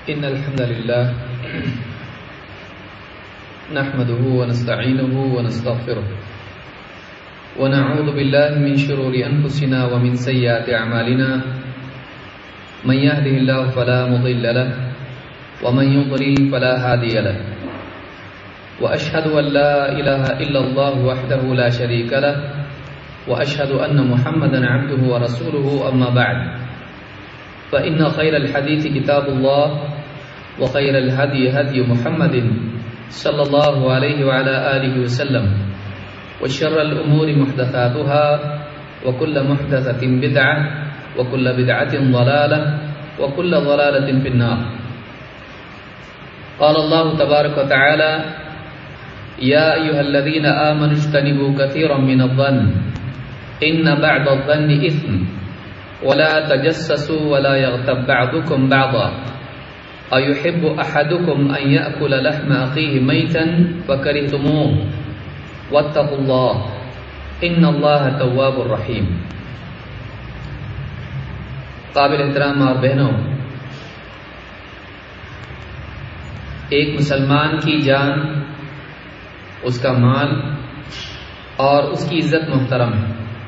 إن الحمد لله نحمده ونستعينه ونستغفره ونعوذ بالله من شرور أنفسنا ومن سيئات أعمالنا من يهده الله فلا مضل له ومن يضلل فلا هادي له وأشهد أن لا إله إلا الله وحده لا شريك له وأشهد أن محمدا عبده ورسوله أما بعد فإن خير الحديث كتاب الله وخير الهدي هدي محمد صلى الله عليه وعلى آله وسلم وشر الأمور محدثاتها وكل محدثة بدعة وكل بدعة ضلالة وكل ضلالة في النار. قال الله تبارك وتعالى: يا أيها الذين آمنوا اجتنبوا كثيرا من الظن إن بعض الظن إثم ولا تجسسوا ولا يغتب بعضكم بعضا أيحب أحدكم أن يأكل لحم أخيه ميتا فكرهتموه واتقوا الله إن الله تواب رحيم. قابل احترام اور بہنوں، ایک مسلمان کی جان، اس کا مال اور اس کی عزت محترم ہے.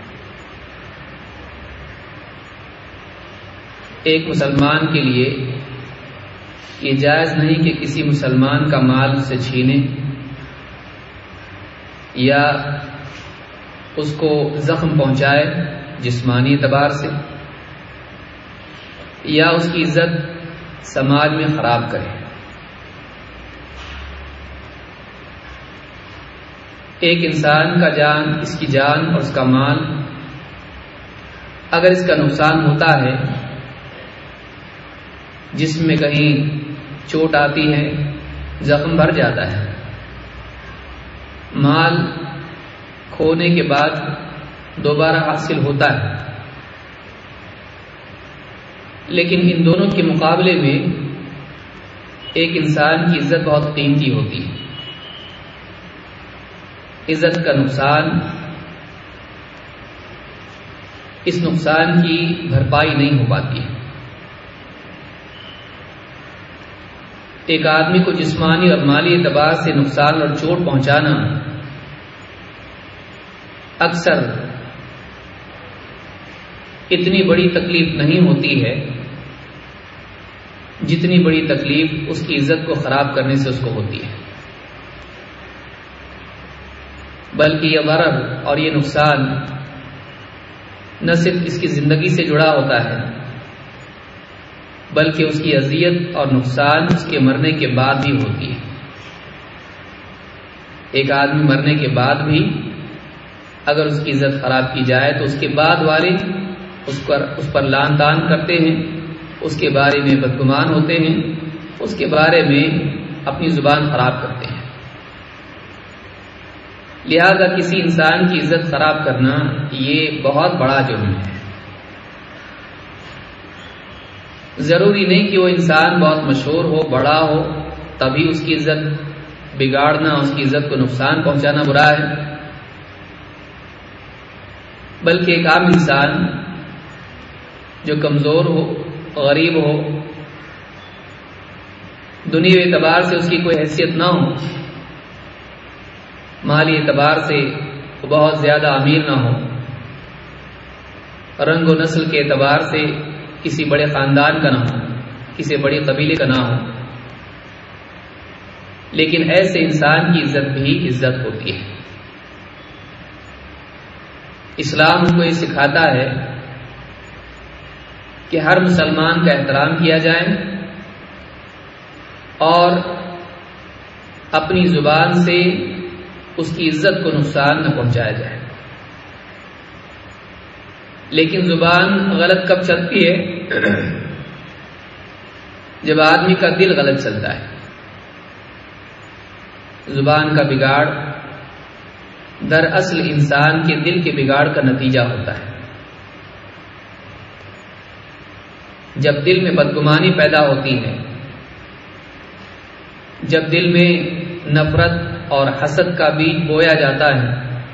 ایک مسلمان کے لیے یہ جائز نہیں کہ کسی مسلمان کا مال سے چھینے یا اس کو زخم پہنچائے جسمانی اعتبار سے، یا اس کی عزت سماج میں خراب کرے. ایک انسان کا جان، اس کی جان اور اس کا مال، اگر اس کا نقصان ہوتا ہے، جسم میں کہیں چوٹ آتی ہے، زخم بھر جاتا ہے، مال کھونے کے بعد دوبارہ حاصل ہوتا ہے، لیکن ان دونوں کے مقابلے میں ایک انسان کی عزت بہت قیمتی ہوتی ہے. عزت کا نقصان، اس نقصان کی بھرپائی نہیں ہو پاتی ہے. ایک آدمی کو جسمانی اور مالی اعتبار سے نقصان اور چوٹ پہنچانا اکثر اتنی بڑی تکلیف نہیں ہوتی ہے جتنی بڑی تکلیف اس کی عزت کو خراب کرنے سے اس کو ہوتی ہے. بلکہ یہ ضرر اور یہ نقصان نہ صرف اس کی زندگی سے جڑا ہوتا ہے، بلکہ اس کی اذیت اور نقصان اس کے مرنے کے بعد بھی ہوتی ہے. ایک آدمی مرنے کے بعد بھی اگر اس کی عزت خراب کی جائے تو اس کے بعد والے اس پر لعن طعن کرتے ہیں، اس کے بارے میں بدگمان ہوتے ہیں، اس کے بارے میں اپنی زبان خراب کرتے ہیں. لہذا کسی انسان کی عزت خراب کرنا یہ بہت بڑا جرم ہے. ضروری نہیں کہ وہ انسان بہت مشہور ہو، بڑا ہو، تبھی اس کی عزت بگاڑنا، اس کی عزت کو نقصان پہنچانا برا ہے. بلکہ ایک عام انسان جو کمزور ہو، غریب ہو، دنیاوی اعتبار سے اس کی کوئی حیثیت نہ ہو، مالی اعتبار سے وہ بہت زیادہ امیر نہ ہو، رنگ و نسل کے اعتبار سے کسی بڑے خاندان کا نہ ہو، کسی بڑی قبیلے کا نہ ہو، لیکن ایسے انسان کی عزت بھی عزت ہوتی ہے. اسلام ہم کو یہ سکھاتا ہے کہ ہر مسلمان کا احترام کیا جائے اور اپنی زبان سے اس کی عزت کو نقصان نہ پہنچایا جائے. لیکن زبان غلط کب چلتی ہے؟ جب آدمی کا دل غلط چلتا ہے. زبان کا بگاڑ دراصل انسان کے دل کے بگاڑ کا نتیجہ ہوتا ہے. جب دل میں بدگمانی پیدا ہوتی ہے، جب دل میں نفرت اور حسد کا بیج بویا جاتا ہے،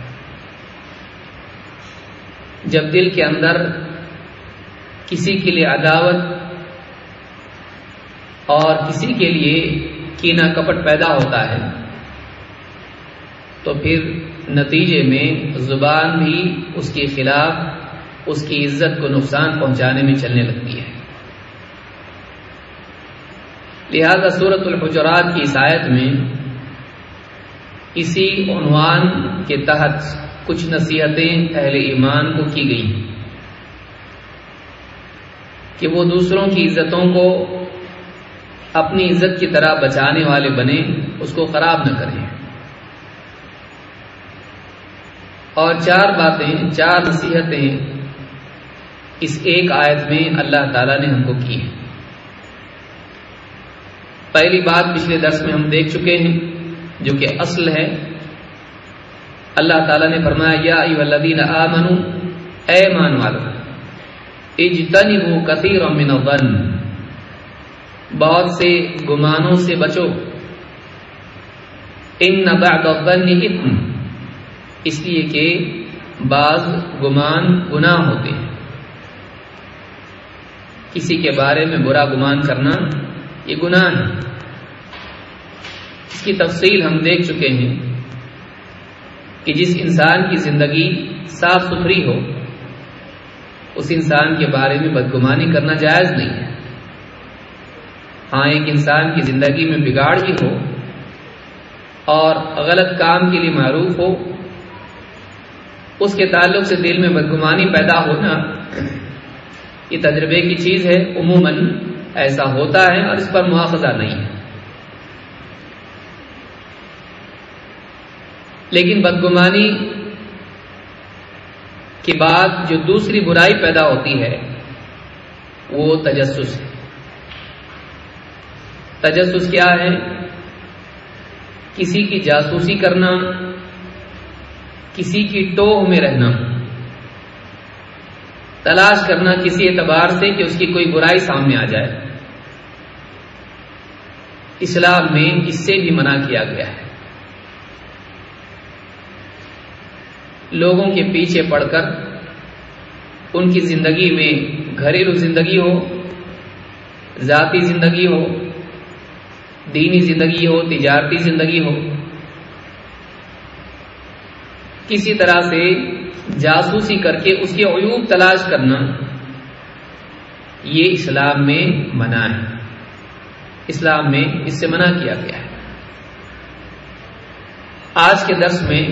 جب دل کے اندر کسی کے لیے عداوت اور کسی کے لیے کینہ کپٹ پیدا ہوتا ہے تو پھر نتیجے میں زبان بھی اس کے خلاف اس کی عزت کو نقصان پہنچانے میں چلنے لگتی ہے۔ لہذا سورۃ الحجرات کی اس آیت میں اسی عنوان کے تحت کچھ نصیحتیں اہل ایمان کو کی گئی کہ وہ دوسروں کی عزتوں کو اپنی عزت کی طرح بچانے والے بنے، اس کو خراب نہ کریں۔ اور چار نصیحتیں اس ایک آیت میں اللہ تعالیٰ نے ہم کو کی ہیں۔ پہلی بات پچھلے درس میں ہم دیکھ چکے ہیں جو کہ اصل ہے۔ اللہ تعالیٰ نے فرمایا یا ایھا الذین آمنوا، اے ایمان والو، اجتنبوا کثیرا من الظن، بہت سے گمانوں سے بچو، ان بعض الظن اثم، اس لیے کہ بعض گمان گناہ ہوتے ہیں۔ کسی کے بارے میں برا گمان کرنا یہ گناہ ہے۔ اس کی تفصیل ہم دیکھ چکے ہیں کہ جس انسان کی زندگی صاف ستھری ہو اس انسان کے بارے میں بدگمانی کرنا جائز نہیں ہے۔ ہاں، ایک انسان کی زندگی میں بگاڑ ہی ہو اور غلط کام کے لیے معروف ہو، اس کے تعلق سے دل میں بدگمانی پیدا ہونا یہ تجربے کی چیز ہے، عموماً ایسا ہوتا ہے اور اس پر مواخذہ نہیں ہے۔ لیکن بدگمانی کے بعد جو دوسری برائی پیدا ہوتی ہے وہ تجسس ہے۔ تجسس کیا ہے؟ کسی کی جاسوسی کرنا، کسی کی ٹوہ میں رہنا، تلاش کرنا کسی اعتبار سے کہ اس کی کوئی برائی سامنے آ جائے۔ اسلام میں اس سے بھی منع کیا گیا ہے۔ لوگوں کے پیچھے پڑ کر ان کی زندگی میں، گھریلو زندگی ہو، ذاتی زندگی ہو، دینی زندگی ہو، تجارتی زندگی ہو، کسی طرح سے جاسوسی کر کے اس کے عیوب تلاش کرنا، یہ اسلام میں منع ہے۔ اسلام میں اس سے منع کیا گیا ہے۔ آج کے درس میں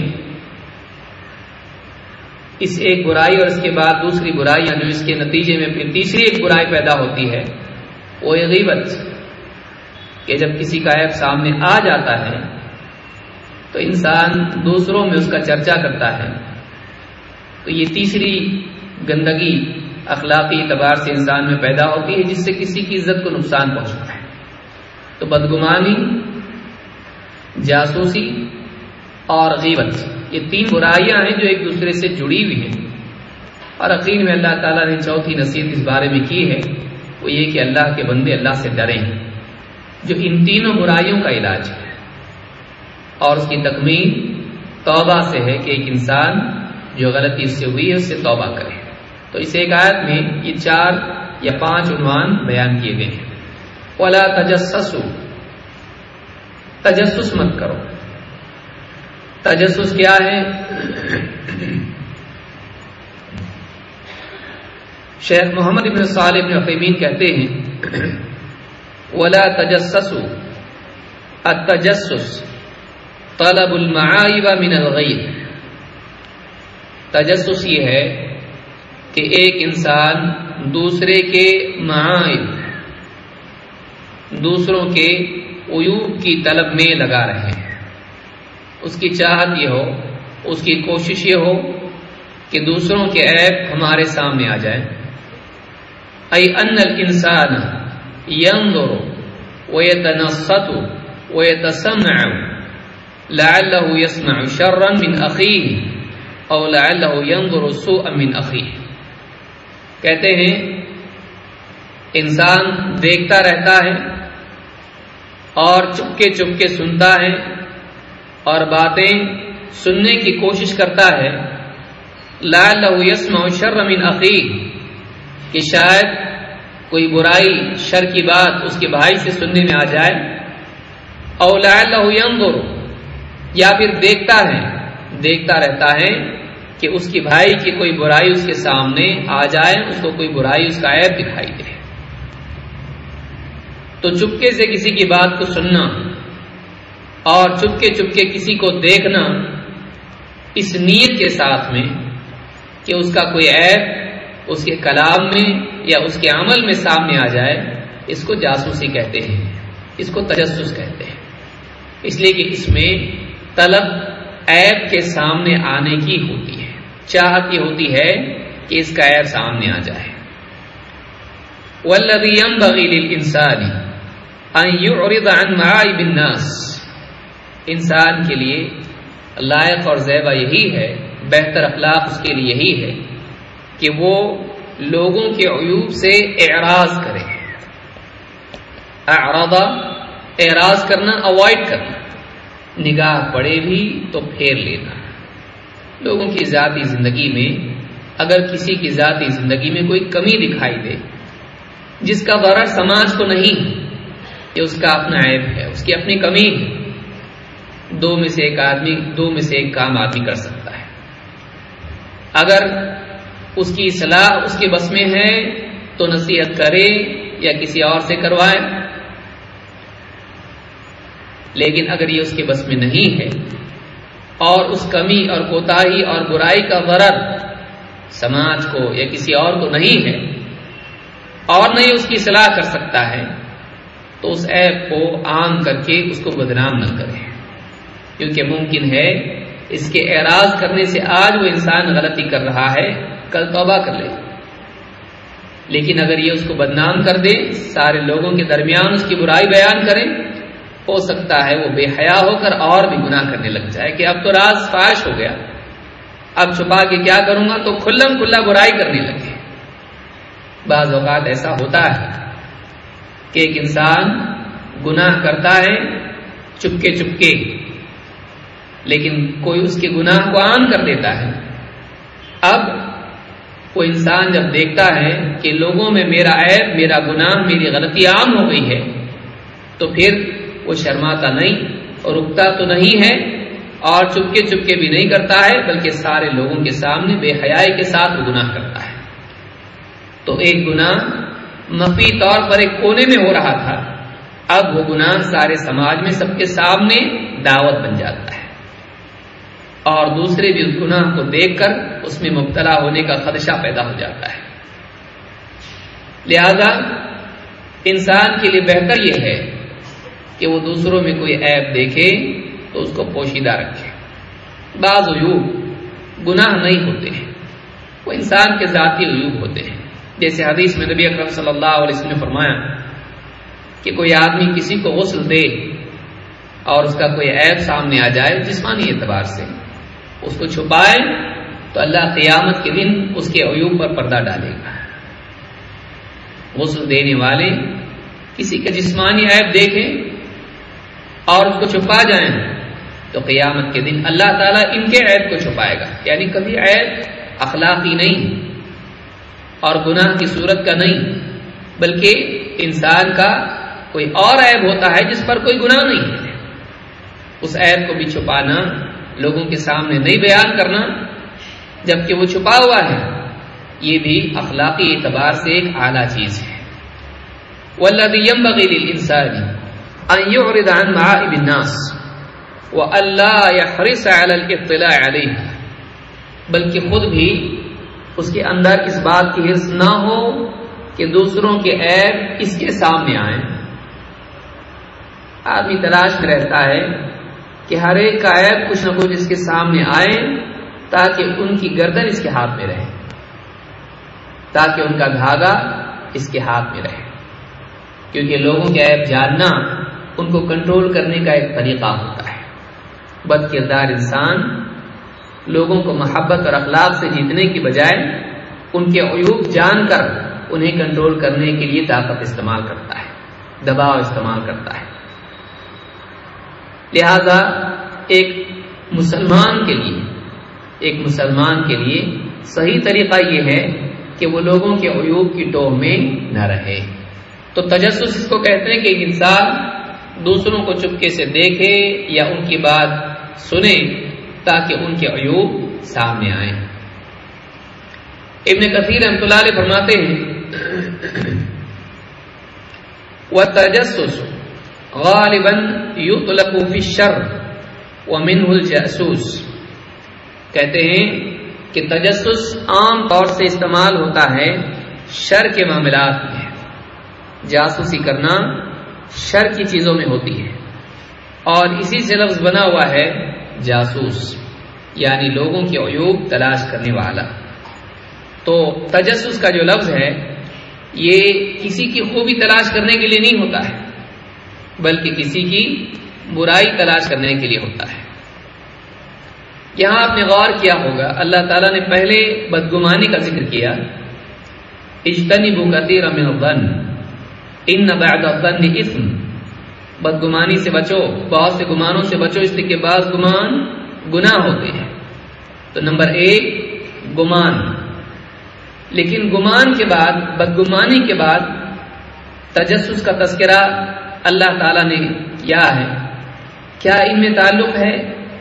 اس ایک برائی اور اس کے بعد دوسری برائی، یعنی اس کے نتیجے میں پھر تیسری ایک برائی پیدا ہوتی ہے، وہ ہے غیبت، کہ جب کسی کا عیب سامنے آ جاتا ہے تو انسان دوسروں میں اس کا چرچا کرتا ہے۔ تو یہ تیسری گندگی اخلاقی اعتبار سے انسان میں پیدا ہوتی ہے جس سے کسی کی عزت کو نقصان پہنچتا ہے۔ تو بدگمانی، جاسوسی اور غیبت، یہ تین برائیاں ہیں جو ایک دوسرے سے جڑی ہوئی ہیں۔ اور عقید میں اللہ تعالیٰ نے چوتھی نصیحت اس بارے میں کی ہے، وہ یہ کہ اللہ کے بندے اللہ سے ڈریں، جو ان تینوں برائیوں کا علاج ہے۔ اور اس کی تکمیل توبہ سے ہے کہ ایک انسان جو غلطی اس سے ہوئی ہے اس سے توبہ کرے۔ تو اس ایک آیت میں یہ 4 یا 5 عنوان بیان کیے گئے ہیں۔ وَلَا تَجَسَّسُوا، تجسس مت کرو۔ تجسس کیا ہے؟ شیخ محمد بن صالح بن عثیمین کہتے ہیں وَلَا تَجَسَّسُوا، التجسس طلب المعائب من الغیر۔ تجسس یہ ہے کہ ایک انسان دوسرے کے معائب، دوسروں کے عیوب کی طلب میں لگا رہے ہیں۔ اس کی چاہت یہ ہو، اس کی کوشش یہ ہو کہ دوسروں کے عیب ہمارے سامنے آ جائیں۔ ای ان الانسان ينظر ويتنصت ويتسمع لعله يسمع شرا من اخيه او لعله ينظر سوءا من اخيه۔ کہتے ہیں انسان دیکھتا رہتا ہے اور چپکے چپکے سنتا ہے اور باتیں سننے کی کوشش کرتا ہے، لعلہ یسمع شر من اخیہ، کہ شاید کوئی برائی شر کی بات اس کے بھائی سے سننے میں آ جائے، او لعلہ ينظر، یا پھر دیکھتا رہتا ہے کہ اس کی بھائی کی کوئی برائی اس کے سامنے آ جائے، اس کو کوئی برائی اس کا عیب دکھائی دے، تو چپکے سے کسی کی بات کو سننا اور چپکے کسی کو دیکھنا اس نیت کے ساتھ میں کہ اس کا کوئی عیب اس کے کلام میں یا اس کے عمل میں سامنے آ جائے، اس کو جاسوسی کہتے ہیں، اس کو تجسس کہتے ہیں، اس لیے کہ اس میں طلب عیب کے سامنے آنے کی ہوتی ہے، چاہت یہ ہوتی ہے کہ اس کا عیب سامنے آ جائے۔ والذی ينبغی للانسان ان يعرض عن معائب الناس، انسان کے لیے لائق اور زیبا یہی ہے، بہتر اخلاق اس کے لیے یہی ہے کہ وہ لوگوں کے عیوب سے اعراض کرے۔ اعراض کرنا، اوائڈ کرنا، نگاہ پڑے بھی تو پھیر لینا۔ لوگوں کی ذاتی زندگی میں اگر کسی کی ذاتی زندگی میں کوئی کمی دکھائی دے جس کا ضرر سماج کو نہیں، یہ اس کا اپنا عیب ہے، اس کی اپنی کمی ہے، دو میں سے ایک کام آدمی کر سکتا ہے۔ اگر اس کی اصلاح اس کے بس میں ہے تو نصیحت کرے یا کسی اور سے کروائے، لیکن اگر یہ اس کے بس میں نہیں ہے اور اس کمی اور کوتاہی اور برائی کا ضرر سماج کو یا کسی اور کو نہیں ہے اور نہیں اس کی اصلاح کر سکتا ہے، تو اس عیب کو عام کر کے اس کو بدنام نہ کرے، کیونکہ ممکن ہے اس کے اعراض کرنے سے آج وہ انسان غلطی کر رہا ہے، کل توبہ کر لے، لیکن اگر یہ اس کو بدنام کر دے، سارے لوگوں کے درمیان اس کی برائی بیان کریں، ہو سکتا ہے وہ بے حیا ہو کر اور بھی گناہ کرنے لگ جائے کہ اب تو راز فاش ہو گیا، اب چھپا کے کیا کروں گا، تو کھلم کھلا برائی کرنے لگے۔ بعض اوقات ایسا ہوتا ہے کہ ایک انسان گناہ کرتا ہے چپکے، لیکن کوئی اس کے گناہ کو عام کر دیتا ہے۔ اب وہ انسان جب دیکھتا ہے کہ لوگوں میں میرا عیب، میرا گناہ، میری غلطی عام ہو گئی ہے، تو پھر وہ شرماتا نہیں اور رکتا تو نہیں ہے اور چپکے بھی نہیں کرتا ہے، بلکہ سارے لوگوں کے سامنے بے حیائی کے ساتھ وہ گناہ کرتا ہے۔ تو ایک گناہ مخفی طور پر ایک کونے میں ہو رہا تھا، اب وہ گناہ سارے سماج میں سب کے سامنے دعوت بن جاتا ہے، اور دوسرے بھی اس گناہ کو دیکھ کر اس میں مبتلا ہونے کا خدشہ پیدا ہو جاتا ہے۔ لہذا انسان کے لیے بہتر یہ ہے کہ وہ دوسروں میں کوئی عیب دیکھے تو اس کو پوشیدہ رکھے۔ بعض عیوب گناہ نہیں ہوتے ہیں، وہ انسان کے ذاتی عیوب ہوتے ہیں، جیسے حدیث میں نبی اکرم صلی اللہ علیہ وسلم نے فرمایا کہ کوئی آدمی کسی کو غسل دے اور اس کا کوئی عیب سامنے آ جائے جسمانی اعتبار سے، اس کو چھپائے تو اللہ قیامت کے دن اس کے عیوب پر پردہ ڈالے گا۔ غسل دینے والے کسی کا جسمانی عیب دیکھیں اور اس کو چھپا جائیں تو قیامت کے دن اللہ تعالیٰ ان کے عیب کو چھپائے گا، یعنی کبھی عیب اخلاقی نہیں اور گناہ کی صورت کا نہیں، بلکہ انسان کا کوئی اور عیب ہوتا ہے جس پر کوئی گناہ نہیں ہے، اس عیب کو بھی چھپانا، لوگوں کے سامنے نہیں بیان کرنا جبکہ وہ چھپا ہوا ہے، یہ بھی اخلاقی اعتبار سے ایک اعلیٰ چیز ہے۔ والذی ینبغی للانسان ان یعرض عن معائب الناس والا یحرص علی الاطلاع علیہا، بلکہ خود بھی اس کے اندر اس بات کی حرص نہ ہو کہ دوسروں کے عیب اس کے سامنے آئیں۔ آدمی تلاش میں رہتا ہے کہ ہر ایک کا عیب کچھ نہ کچھ اس کے سامنے آئے تاکہ ان کی گردن اس کے ہاتھ میں رہے، تاکہ ان کا دھاگا اس کے ہاتھ میں رہے، کیونکہ لوگوں کے عیب جاننا ان کو کنٹرول کرنے کا ایک طریقہ ہوتا ہے۔ بد کردار انسان لوگوں کو محبت اور اخلاق سے جیتنے کی بجائے ان کے عیوب جان کر انہیں کنٹرول کرنے کے لیے طاقت استعمال کرتا ہے، دباؤ استعمال کرتا ہے۔ لہذا ایک مسلمان کے لیے صحیح طریقہ یہ ہے کہ وہ لوگوں کے عیوب کی ٹوہ میں نہ رہے۔ تو تجسس اس کو کہتے ہیں کہ انسان دوسروں کو چپکے سے دیکھے یا ان کی بات سنے تاکہ ان کے عیوب سامنے آئیں۔ ابن کثیر رحمۃ اللہ علیہ فرماتے ہیں وَالتَّجَسُّسُ غَالِبًا يُطْلَقُ فِي الشَّرِّ وَمِنْهُ الْجَاسُوسُ، کہتے ہیں کہ تجسس عام طور سے استعمال ہوتا ہے شر کے معاملات میں، جاسوسی کرنا شر کی چیزوں میں ہوتی ہے، اور اسی سے لفظ بنا ہوا ہے جاسوس، یعنی لوگوں کے عیوب تلاش کرنے والا۔ تو تجسس کا جو لفظ ہے یہ کسی کی خوبی تلاش کرنے کے لیے نہیں ہوتا ہے، بلکہ کسی کی برائی تلاش کرنے کے لیے ہوتا ہے۔ یہاں آپ نے غور کیا ہوگا اللہ تعالیٰ نے پہلے بدگمانی کا ذکر کیا، اجتنبوا کثیرا من الظن ان بعض الظن اثم، بدگمانی سے بچو، بہت سے گمانوں سے بچو، اس لیے کہ بعض گمان گناہ ہوتے ہیں۔ تو نمبر 1 گمان، لیکن گمان کے بعد، بدگمانی کے بعد تجسس کا تذکرہ اللہ تعالیٰ نے کیا ہے۔ کیا ان میں تعلق ہے؟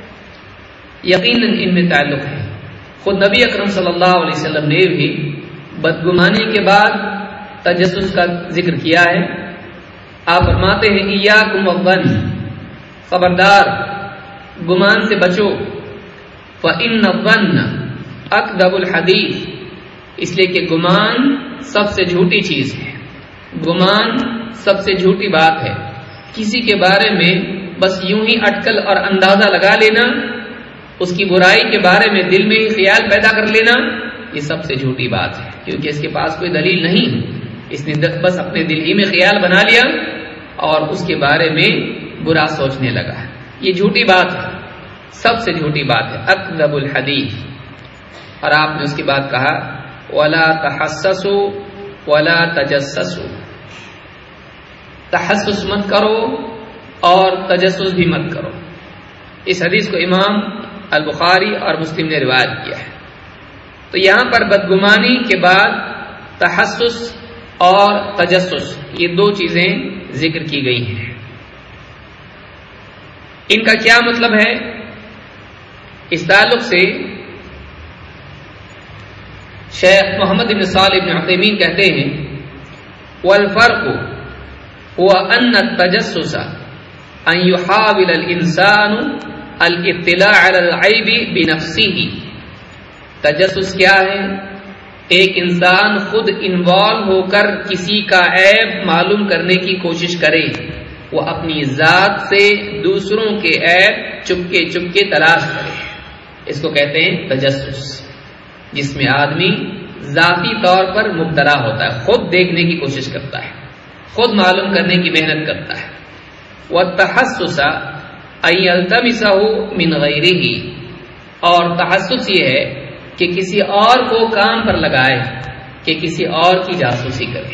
یقیناً ان میں تعلق ہے۔ خود نبی اکرم صلی اللہ علیہ وسلم نے بھی بدگمانی کے بعد تجسس کا ذکر کیا ہے۔ آپ فرماتے ہیں ایاکم والظن، خبردار گمان سے بچو، فإن الظن اکذب الحدیث، اس لیے کہ گمان سب سے جھوٹی چیز ہے، گمان سب سے جھوٹی بات ہے۔ کسی کے بارے میں بس یوں ہی اٹکل اور اندازہ لگا لینا، اس کی برائی کے بارے میں دل میں ہی خیال پیدا کر لینا، یہ سب سے جھوٹی بات ہے، کیونکہ اس کے پاس کوئی دلیل نہیں، اس نے بس اپنے دل ہی میں خیال بنا لیا اور اس کے بارے میں برا سوچنے لگا۔ یہ جھوٹی بات ہے، سب سے جھوٹی بات ہے، اکذب الحدیث۔ اور آپ نے اس کے بعد کہا وَلَا تَحَسَّسُوا وَلَا تَجَسَّسُوا، تحسس مت کرو اور تجسس بھی مت کرو۔ اس حدیث کو امام البخاری اور مسلم نے روایت کیا ہے۔ تو یہاں پر بدگمانی کے بعد تحسس اور تجسس، یہ 2 چیزیں ذکر کی گئی ہیں۔ ان کا کیا مطلب ہے؟ اس تعلق سے شیخ محمد بن صالح بن عثیمین کہتے ہیں والفرق هو ان التجسس ان يحاول الانسان الاطلاع على العیب بنفسه، تجسس کیا ہے؟ ایک انسان خود انوالو ہو کر کسی کا عیب معلوم کرنے کی کوشش کرے، وہ اپنی ذات سے دوسروں کے عیب چپکے چپکے تلاش کرے، اس کو کہتے ہیں تجسس، جس میں آدمی ذاتی طور پر مبتلا ہوتا ہے، خود دیکھنے کی کوشش کرتا ہے، خود معلوم کرنے کی محنت کرتا ہے۔ والتحسس ان یلتمسہ من غیرہ، اور تحسس یہ ہے کہ کسی اور کو کام پر لگائے، کہ کسی اور کی جاسوسی کرے۔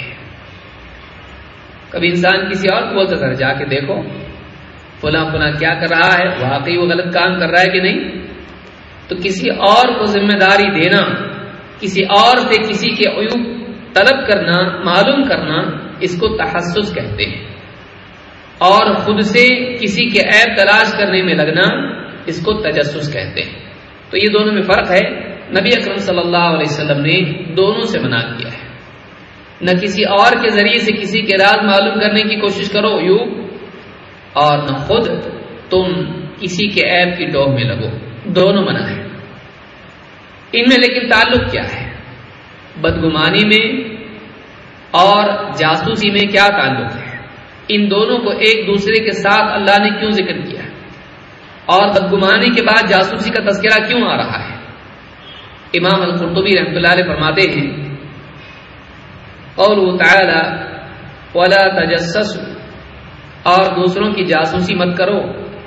کبھی انسان کسی اور کو بولتا تھا جا کے دیکھو فلاں فلاں کیا کر رہا ہے، واقعی وہ غلط کام کر رہا ہے کہ نہیں۔ تو کسی اور کو ذمہ داری دینا، کسی اور سے کسی کے عیوب طلب کرنا، معلوم کرنا، اس کو تحسس کہتے ہیں، اور خود سے کسی کے عیب تلاش کرنے میں لگنا، اس کو تجسس کہتے ہیں۔ تو یہ دونوں میں فرق ہے۔ نبی اکرم صلی اللہ علیہ وسلم نے دونوں سے منع کیا ہے، نہ کسی اور کے ذریعے سے کسی کے راز معلوم کرنے کی کوشش کرو عیوب، اور نہ خود تم کسی کے عیب کی ٹوہ میں لگو، دونوں منع ہے۔ ان میں لیکن تعلق کیا ہے؟ بدگمانی میں اور جاسوسی میں کیا تعلق ہے؟ ان دونوں کو ایک دوسرے کے ساتھ اللہ نے کیوں ذکر کیا، اور بدگمانی کے بعد جاسوسی کا تذکرہ کیوں آ رہا ہے؟ امام القرطبی رحمۃ اللہ علیہ فرماتے ہیں قوله تعالی ولا تجسسوا، اور دوسروں کی جاسوسی مت کرو،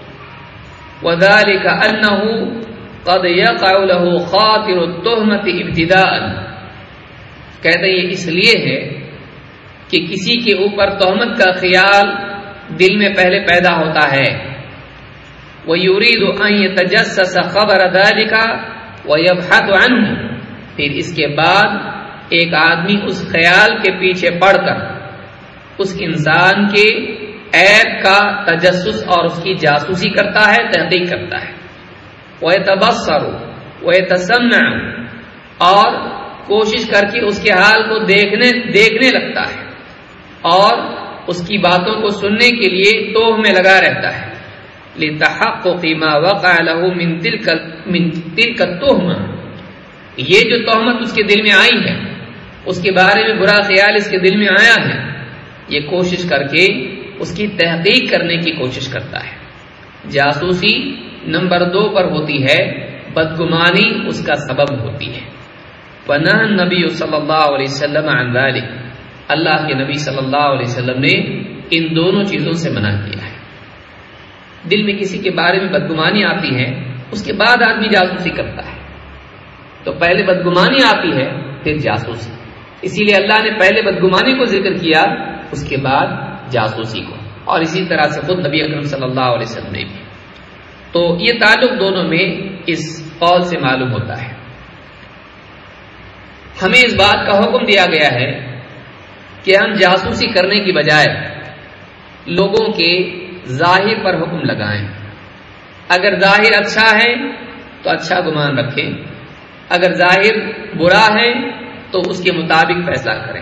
وذلك انه قد يقع له خاطر التهمة ابتداء، کہتے ہیں یہ اس لیے ہے کہ کسی کے اوپر تہمت کا خیال دل میں پہلے پیدا ہوتا ہے، ويريد ان يتجسس خبر ذلك ويبحث عنه، پھر اس کے بعد ایک آدمی اس خیال کے پیچھے پڑ کر اس انسان کے عیب کا تجسس اور اس کی جاسوسی کرتا ہے، تحقیق کرتا ہے، وَيَتَبَصَّرُ وَيَتَسَمَّعُ، اور کوشش کر کے اس کے حال کو دیکھنے لگتا ہے اور اس کی باتوں کو سننے کے لیے توہ میں لگا رہتا ہے، لِتَحَقُّقِ مَا وَقَعَ لَهُ مِن تِلْكَ التُّهْمَةِ، یہ جو تہمت اس کے دل میں آئی ہے، اس کے بارے میں برا خیال اس کے دل میں آیا ہے، یہ کوشش کر کے اس کی تحقیق کرنے کی کوشش کرتا ہے۔ جاسوسی نمبر 2 پر ہوتی ہے، بدگمانی اس کا سبب ہوتی ہے۔ وَنَهَى النَّبِيُّ صلی اللہ علیہ وسلم عن ذلك، اللہ کے نبی صلی اللہ علیہ وسلم نے ان دونوں چیزوں سے منع کیا ہے۔ دل میں کسی کے بارے میں بدگمانی آتی ہے، اس کے بعد آدمی جاسوسی کرتا ہے، تو پہلے بدگمانی آتی ہے پھر جاسوسی، اسی لیے اللہ نے پہلے بدگمانی کو ذکر کیا، اس کے بعد جاسوسی کو، اور اسی طرح سے خود نبی اکرم صلی اللہ علیہ وسلم نے بھی۔ تو یہ تعلق دونوں میں اس قول سے معلوم ہوتا ہے۔ ہمیں اس بات کا حکم دیا گیا ہے کہ ہم جاسوسی کرنے کی بجائے لوگوں کے ظاہر پر حکم لگائیں۔ اگر ظاہر اچھا ہے تو اچھا گمان رکھیں، اگر ظاہر برا ہے تو اس کے مطابق فیصلہ کریں۔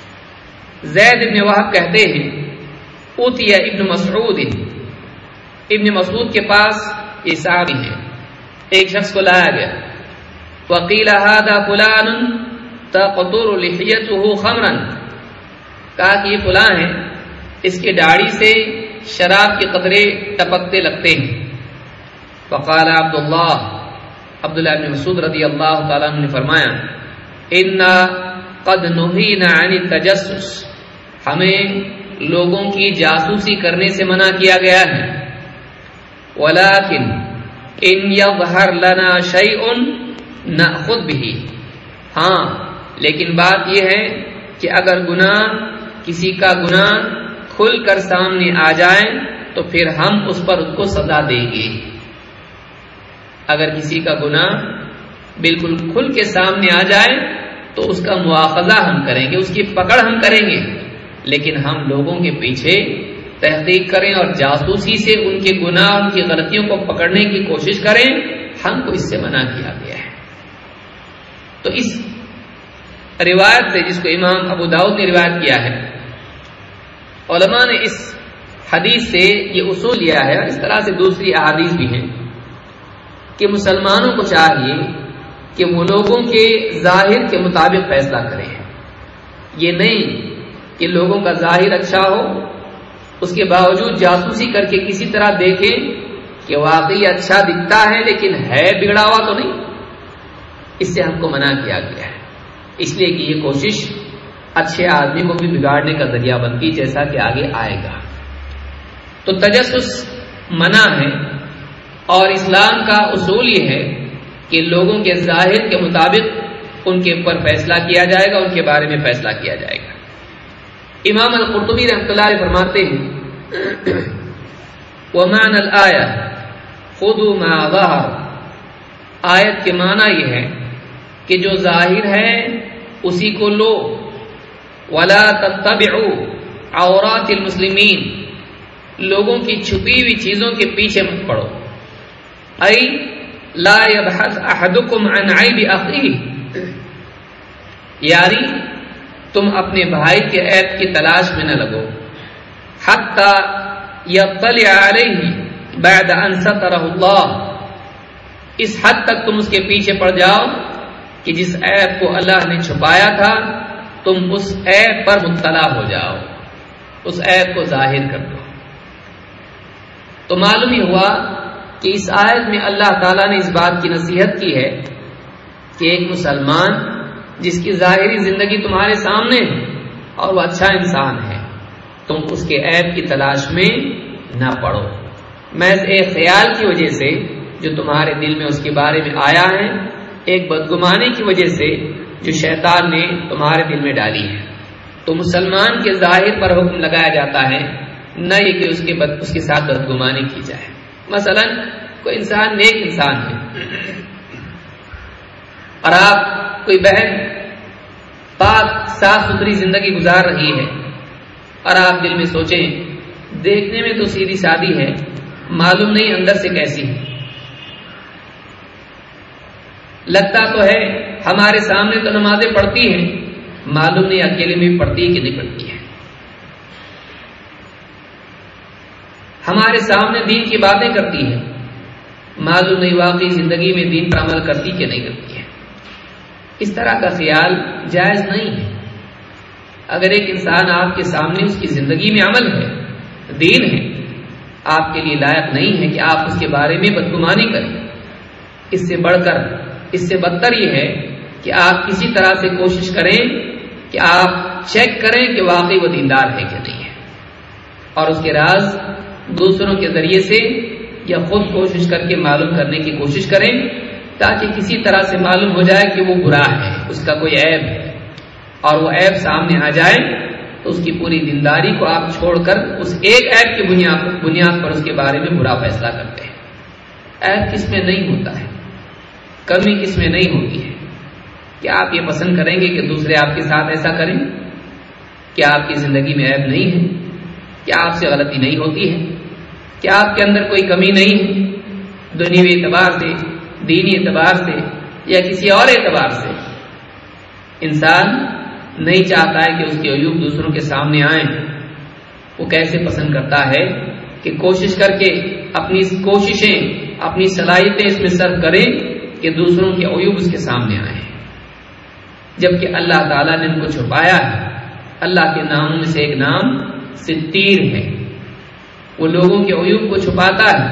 زید ابن وہب کہتے ہیں، اوتی ابن مسعود، ابن مسعود کے پاس یہ صحابی ہیں، ایک شخص کو لایا گیا، وقیل هذا فلان تقطر لحیته خمرا، کہا کہ یہ فلاں ہے، اس کی داڑھی سے شراب کے قطرے ٹپکتے لگتے ہیں۔ فقال عبداللہ بن مسعود رضی اللہ تعالیٰ عنہ نے فرمایا، انا قد نہینا عن التجسس، ہمیں لوگوں کی جاسوسی کرنے سے منع کیا گیا ہے، ولكن ان يظهر لنا شيء نأخذ به، ہاں لیکن بات یہ ہے کہ اگر کسی کا گناہ کھل کر سامنے آ جائے تو پھر ہم اس پر اس کو سزا دیں گے۔ اگر کسی کا گناہ بالکل کھل کے سامنے آ جائے تو اس کا مواخذہ ہم کریں گے، اس کی پکڑ ہم کریں گے، لیکن ہم لوگوں کے پیچھے تحقیق کریں اور جاسوسی سے ان کے گناہ، ان کی غلطیوں کو پکڑنے کی کوشش کریں، ہم کو اس سے منع کیا گیا ہے۔ تو اس روایت سے، جس کو امام ابو داؤد نے روایت کیا ہے، علماء نے اس حدیث سے یہ اصول لیا ہے، اور اس طرح سے دوسری احادیث بھی ہیں، کہ مسلمانوں کو چاہیے کہ وہ لوگوں کے ظاہر کے مطابق فیصلہ کریں، یہ نہیں کہ لوگوں کا ظاہر اچھا ہو، اس کے باوجود جاسوسی کر کے کسی طرح دیکھیں کہ واقعی اچھا دکھتا ہے لیکن ہے بگڑا ہوا تو نہیں، اس سے ہم کو منع کیا گیا ہے، اس لیے کہ یہ کوشش اچھے آدمی کو بھی بگاڑنے کا ذریعہ بنتی، جیسا کہ آگے آئے گا۔ تو تجسس منع ہے، اور اسلام کا اصول یہ ہے کہ لوگوں کے ظاہر کے مطابق ان کے اوپر فیصلہ کیا جائے گا، ان کے بارے میں فیصلہ کیا جائے گا۔ امام القرطبی رحمۃ اللہ علیہ فرماتے ہیں، وَمَعْنَى الْآيَةِ خُذُوا مَا ظَهَرَ، آیت کے معنی یہ ہے کہ جو ظاہر ہے اسی کو لو، وَلَا تَتَّبِعُوا عَوْرَاتِ الْمُسْلِمِينَ، لوگوں کی چھپی ہوئی چیزوں کے پیچھے مت پڑو، اَيْ لَا يَبْحَثْ أَحَدُكُمْ عَنْ عَيْبِ أَخِيهِ، یاری تم اپنے بھائی کے عیب کی تلاش میں نہ لگو، حتی یطلع علیہ بعد ان سترہ اللہ، اس حد تک تم اس کے پیچھے پڑ جاؤ کہ جس عیب کو اللہ نے چھپایا تھا تم اس عیب پر مطلع ہو جاؤ، اس عیب کو ظاہر کر دو۔ تو معلوم ہی ہوا کہ اس آیت میں اللہ تعالیٰ نے اس بات کی نصیحت کی ہے کہ ایک مسلمان جس کی ظاہری زندگی تمہارے سامنے ہے اور وہ اچھا انسان ہے، تم اس کے عیب کی تلاش میں نہ پڑو، محض ایک خیال کی وجہ سے جو تمہارے دل میں اس کے بارے میں آیا ہے، ایک بدگمانی کی وجہ سے جو شیطان نے تمہارے دل میں ڈالی ہے، تو مسلمان کے ظاہر پر حکم لگایا جاتا ہے، نہ یہ کہ اس کے ساتھ بدگمانی کی جائے۔ مثلا کوئی انسان نیک انسان ہے اور آپ کوئی بہن پاک صاف ستھری زندگی گزار رہی ہے، اور آپ دل میں سوچیں دیکھنے میں تو سیدھی سادی ہے، معلوم نہیں اندر سے کیسی ہے۔ لگتا تو ہے ہمارے سامنے تو نمازیں پڑھتی ہیں، معلوم نہیں اکیلے میں پڑھتی ہے کہ نہیں پڑھتی ہے۔ ہمارے سامنے دین کی باتیں کرتی ہے، معلوم نہیں واقعی زندگی میں دین پر عمل کرتی کہ نہیں کرتی ہے۔ اس طرح کا خیال جائز نہیں ہے۔ اگر ایک انسان آپ کے سامنے اس کی زندگی میں عمل ہے، دین ہے، آپ کے لیے لائق نہیں ہے کہ آپ اس کے بارے میں بدگمانی کریں۔ اس سے بڑھ کر، اس سے بدتر یہ ہے کہ آپ کسی طرح سے کوشش کریں کہ آپ چیک کریں کہ واقعی وہ دیندار ہے کہ نہیں ہے، اور اس کے راز دوسروں کے ذریعے سے یا خود کوشش کر کے معلوم کرنے کی کوشش کریں، تاکہ کسی طرح سے معلوم ہو جائے کہ وہ برا ہے، اس کا کوئی عیب ہے، اور وہ عیب سامنے آ جائے تو اس کی پوری دینداری کو آپ چھوڑ کر اس ایک عیب کی بنیاد پر اس کے بارے میں برا فیصلہ کرتے ہیں۔ عیب کس میں نہیں ہوتا ہے، کمی کس میں نہیں ہوتی ہے؟ کیا آپ یہ پسند کریں گے کہ دوسرے آپ کے ساتھ ایسا کریں؟ کیا آپ کی زندگی میں عیب نہیں ہے؟ کیا آپ سے غلطی نہیں ہوتی ہے؟ کیا آپ کے اندر کوئی کمی نہیں ہے؟ دنیوی اعتبار سے، دینی اعتبار سے، یا کسی اور اعتبار سے انسان نہیں چاہتا ہے کہ اس کے عیوب دوسروں کے سامنے آئیں۔ وہ کیسے پسند کرتا ہے کہ کوشش کر کے اپنی کوششیں، اپنی صلاحیتیں اس میں صرف کریں کہ دوسروں کے عیوب اس کے سامنے آئیں، جبکہ اللہ تعالیٰ نے ان کو چھپایا ہے۔ اللہ کے ناموں میں سے ایک نام ستیر ہے، وہ لوگوں کے عیوب کو چھپاتا ہے۔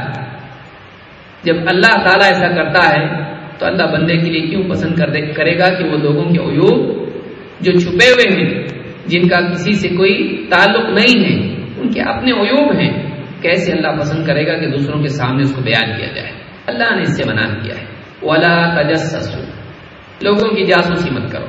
جب اللہ تعالیٰ ایسا کرتا ہے تو اللہ بندے کے لیے کیوں پسند کرے گا کہ وہ لوگوں کے عیوب جو چھپے ہوئے ہیں، جن کا کسی سے کوئی تعلق نہیں ہے، ان کے اپنے عیوب ہیں، کیسے اللہ پسند کرے گا کہ دوسروں کے سامنے اس کو بیان کیا جائے؟ اللہ نے اس سے منع کیا ہے، وَلَا تَجَسَّسُوا، لوگوں کی جاسوسی مت کرو۔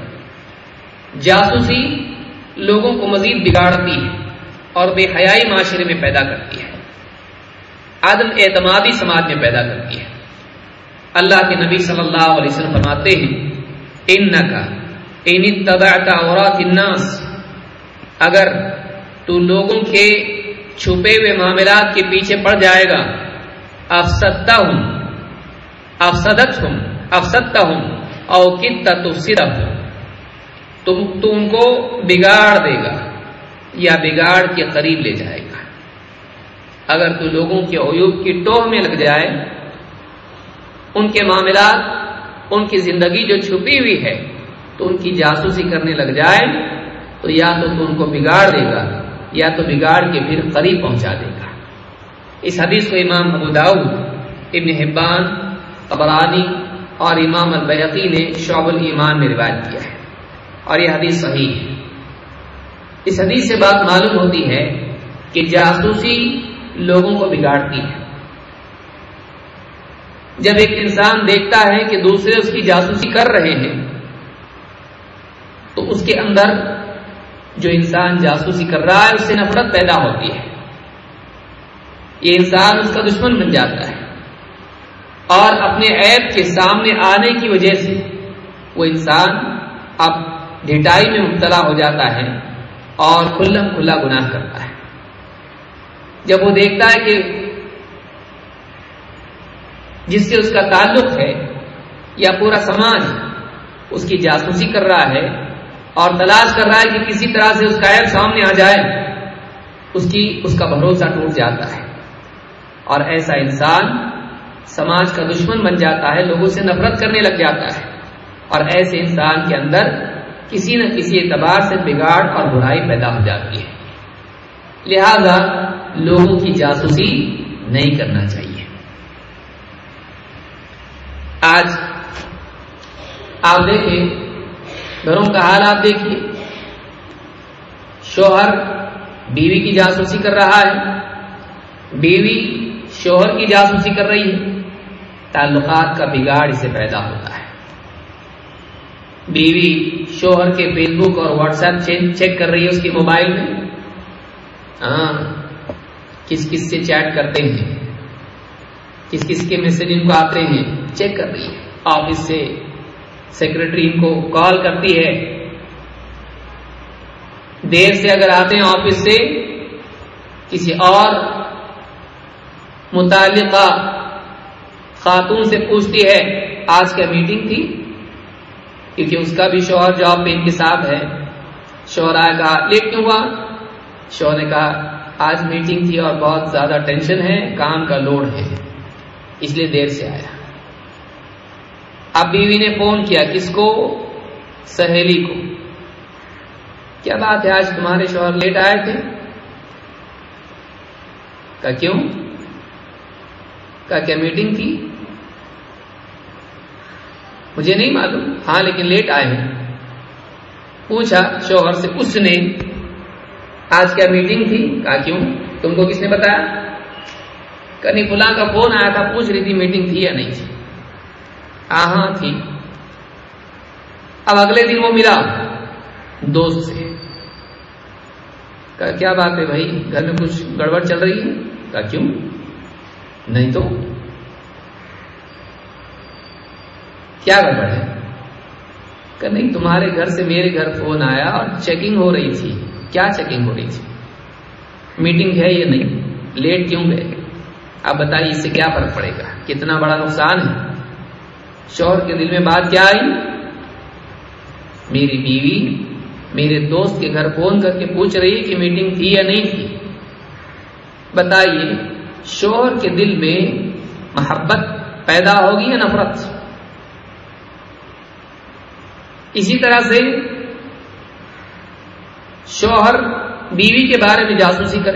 جاسوسی لوگوں کو مزید بگاڑتی ہے اور بے حیائی معاشرے میں پیدا کرتی ہے، عدم اعتمادی سماج میں پیدا کرتی ہے۔ اللہ کے نبی صلی اللہ علیہ وسلم فرماتے ہیں اِنَّكَ إِنِ اتَّبَعْتَ عَوْرَاتِ النَّاسِ، اگر تو لوگوں کے چھپے ہوئے معاملات کے پیچھے پڑ جائے گا، أَفْسَدْتَهُمْ أَوْ كِدْتَ تُفْسِدَهُمْ، تو ان کو بگاڑ دے گا یا بگاڑ کے قریب لے جائے گا۔ اگر تو لوگوں کے عیوب کی ٹوہ میں لگ جائے، ان کے معاملات، ان کی زندگی جو چھپی ہوئی ہے تو ان کی جاسوسی کرنے لگ جائے، تو یا تو ان کو بگاڑ دے گا یا تو بگاڑ کے پھر قریب پہنچا دے گا۔ اس حدیث کو امام ابو داؤد، ابن حبان، طبرانی اور امام البیہقی نے شعب الایمان میں روایت کیا ہے، اور یہ حدیث صحیح ہے۔ اس حدیث سے بات معلوم ہوتی ہے کہ جاسوسی لوگوں کو بگاڑتی ہے۔ جب ایک انسان دیکھتا ہے کہ دوسرے اس کی جاسوسی کر رہے ہیں تو اس کے اندر جو انسان جاسوسی کر رہا ہے اس سے نفرت پیدا ہوتی ہے، یہ انسان اس کا دشمن بن جاتا ہے، اور اپنے عیب کے سامنے آنے کی وجہ سے وہ انسان اب ڈھٹائی میں مبتلا ہو جاتا ہے اور کھلم کھلا گناہ کرتا ہے۔ جب وہ دیکھتا ہے کہ جس سے اس کا تعلق ہے یا پورا سماج اس کی جاسوسی کر رہا ہے اور تلاش کر رہا ہے کہ کسی طرح سے اس کا عیب سامنے آ جائے، اس کا بھروسہ ٹوٹ جاتا ہے، اور ایسا انسان سماج کا دشمن بن جاتا ہے، لوگوں سے نفرت کرنے لگ جاتا ہے، اور ایسے انسان کے اندر کسی نہ کسی اعتبار سے بگاڑ اور برائی پیدا ہو جاتی ہے۔ لہذا لوگوں کی جاسوسی نہیں کرنا چاہیے۔ آج آپ دیکھیں گھروں کا حال، آپ دیکھیے، شوہر بیوی کی جاسوسی کر رہا ہے، بیوی شوہر کی جاسوسی کر رہی ہے، تعلقات کا بگاڑ اسے پیدا ہوتا ہے۔ بیوی شوہر کے فیس بک اور واٹس ایپ چیک کر رہی ہے اس کے موبائل میں، کس کس سے چیٹ کرتے ہیں، کس کس کے میسج ان کو آتے ہیں، چیک کر رہی ہے۔ آفس سے سیکرٹری ان کو کال کرتی ہے دیر سے اگر آتے ہیں آفس سے، کسی اور متعلقہ خاتون سے پوچھتی ہے آج کیا میٹنگ تھی، کیونکہ اس کا بھی شوہر جاب پہ انتصاب ہے. شوہر آیا، کہا لیٹ کیوں ہوا؟ شوہر نے کہا آج میٹنگ تھی اور بہت زیادہ ٹینشن ہے، کام کا لوڈ ہے، اس لیے دیر سے آیا. اب بیوی نے فون کیا، کس کو؟ سہیلی کو. کیا بات ہے آج تمہارے شوہر لیٹ آئے تھے؟ کہا کیوں؟ کہا کیا میٹنگ تھی؟ مجھے نہیں معلوم. ہاں لیکن لیٹ آئے ہیں. پوچھا شوہر سے اس نے آج کیا میٹنگ تھی؟ کہا کیوں؟ تم کو کس نے بتایا؟ کہا نہیں فلاں کا فون آیا تھا، پوچھ رہی تھی میٹنگ تھی یا نہیں تھی. ہاں تھی. اب اگلے دن وہ ملا دوست سے. کہا کیا بات ہے بھائی، گھر میں کچھ گڑبڑ چل رہی ہے؟ کہا کیوں؟ نہیں تو کیا گڑبڑ ہے؟ کہ نہیں تمہارے گھر سے میرے گھر فون آیا اور چیکنگ ہو رہی تھی. کیا چیکنگ ہو رہی تھی؟ میٹنگ ہے یا نہیں؟ لیٹ کیوں گئے؟ اب بتائیے اس سے کیا فرق پڑے گا؟ کتنا بڑا نقصان ہے. شوہر کے دل میں بات کیا آئی؟ میری بیوی میرے دوست کے گھر فون کر کے پوچھ رہی ہے کہ میٹنگ تھی یا نہیں تھی. بتائیے شوہر کے دل میں محبت پیدا ہوگی یا نفرت؟ اسی طرح سے شوہر بیوی کے بارے میں جاسوسی کرے.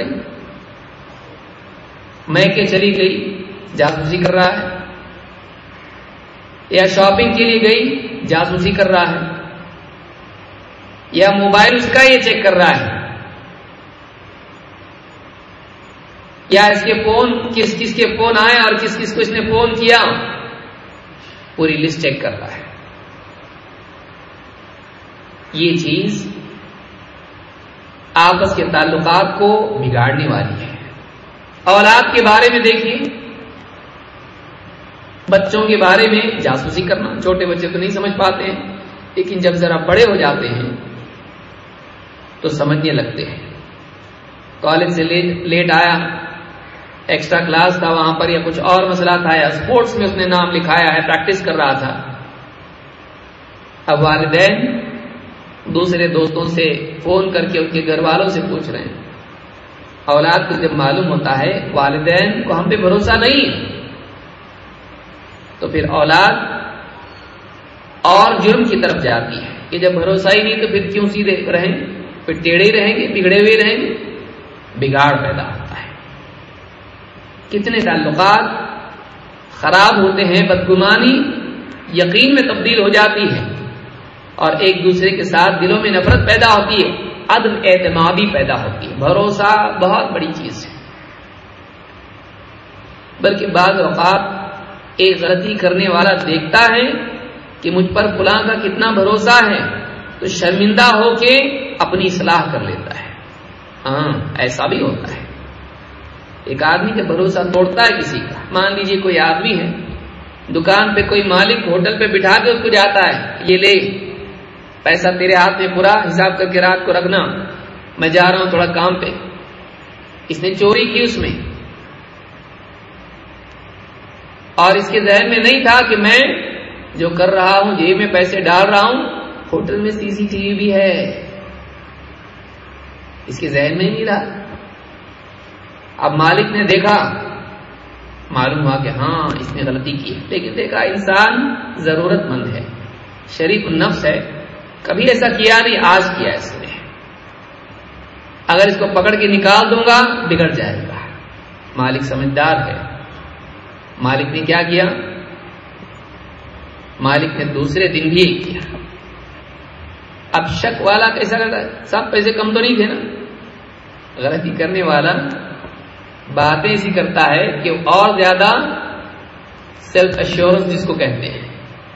میکے چلی گئی، جاسوسی کر رہا ہے. یا شاپنگ کے لیے گئی، جاسوسی کر رہا ہے. یا موبائل اس کا یہ چیک کر رہا ہے. یا اس کے فون کس کس کے فون آئے اور کس کس کو اس نے فون کیا، پوری لسٹ چیک کر رہا ہے. یہ چیز آپس کے تعلقات کو بگاڑنے والی ہے. اولاد کے بارے میں دیکھیے، بچوں کے بارے میں جاسوسی کرنا. چھوٹے بچے تو نہیں سمجھ پاتے ہیں، لیکن جب ذرا بڑے ہو جاتے ہیں تو سمجھنے لگتے ہیں. کالج سے لیٹ آیا، ایکسٹرا کلاس تھا وہاں پر، یا کچھ اور مسئلہ تھا، یا اسپورٹس میں اس نے نام لکھایا ہے، پریکٹس کر رہا تھا. اب والدین دوسرے دوستوں سے فون کر کے ان کے گھر والوں سے پوچھ رہے ہیں. اولاد کو جب معلوم ہوتا ہے والدین کو ہم پہ بھروسہ نہیں ہے، تو پھر اولاد اور جرم کی طرف جاتی ہے کہ جب بھروسہ ہی نہیں تو پھر کیوں سیدھے رہیں، پھر ٹیڑھے ہی رہیں گے، بگڑے ہوئے رہیں گے. بگاڑ پیدا ہوتا ہے. کتنے تعلقات خراب ہوتے ہیں، بدگمانی یقین میں تبدیل ہو جاتی ہے، اور ایک دوسرے کے ساتھ دلوں میں نفرت پیدا ہوتی ہے، عدم اعتمادی پیدا ہوتی ہے. بھروسہ بہت بڑی چیز ہے. بلکہ بعض اوقات ایک غلطی کرنے والا دیکھتا ہے کہ مجھ پر فلاں کا کتنا بھروسہ ہے، تو شرمندہ ہو کے اپنی اصلاح کر لیتا ہے. ہاں ایسا بھی ہوتا ہے. ایک آدمی جب بھروسہ توڑتا ہے کسی کا، مان لیجیے کوئی آدمی ہے، دکان پہ کوئی مالک ہوٹل پہ بٹھا کے اس کو جاتا ہے، یہ لے پیسہ تیرے ہاتھ میں پورا حساب کر کے رات کو رکھنا، میں جا رہا ہوں تھوڑا کام پہ. اس نے چوری کی اس میں، اور اس کے ذہن میں نہیں تھا کہ میں جو کر رہا ہوں جیب میں پیسے ڈال رہا ہوں، ہوٹل میں CCTV بھی ہے. اس کے ذہن میں ہی نہیں رہا. اب مالک نے دیکھا، معلوم ہوا کہ ہاں اس نے غلطی کی، لیکن دیکھا انسان ضرورت مند ہے، شریف النفس ہے، کبھی ایسا کیا نہیں، آج کیا اس نے. اگر اس کو پکڑ کے نکال دوں گا بگڑ جائے گا. مالک سمجھدار ہے. مالک نے کیا کیا؟ مالک نے دوسرے دن بھی ایک کیا. اب شک والا کیسا کرتا ہے؟ سب پیسے کم تو نہیں تھے نا. غلطی کرنے والا باتیں ایسی کرتا ہے کہ اور زیادہ سیلف ایشورنس جس کو کہتے ہیں.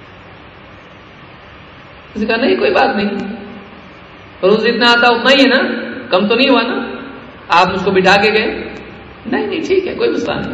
اس نے کہا نہیں کوئی بات نہیں، روز اتنا آتا اتنا ہی ہے نا، کم تو نہیں ہوا نا. آپ اس کو بٹھا کے گئے، نہیں ٹھیک ہے کوئی مسئلہ نہیں.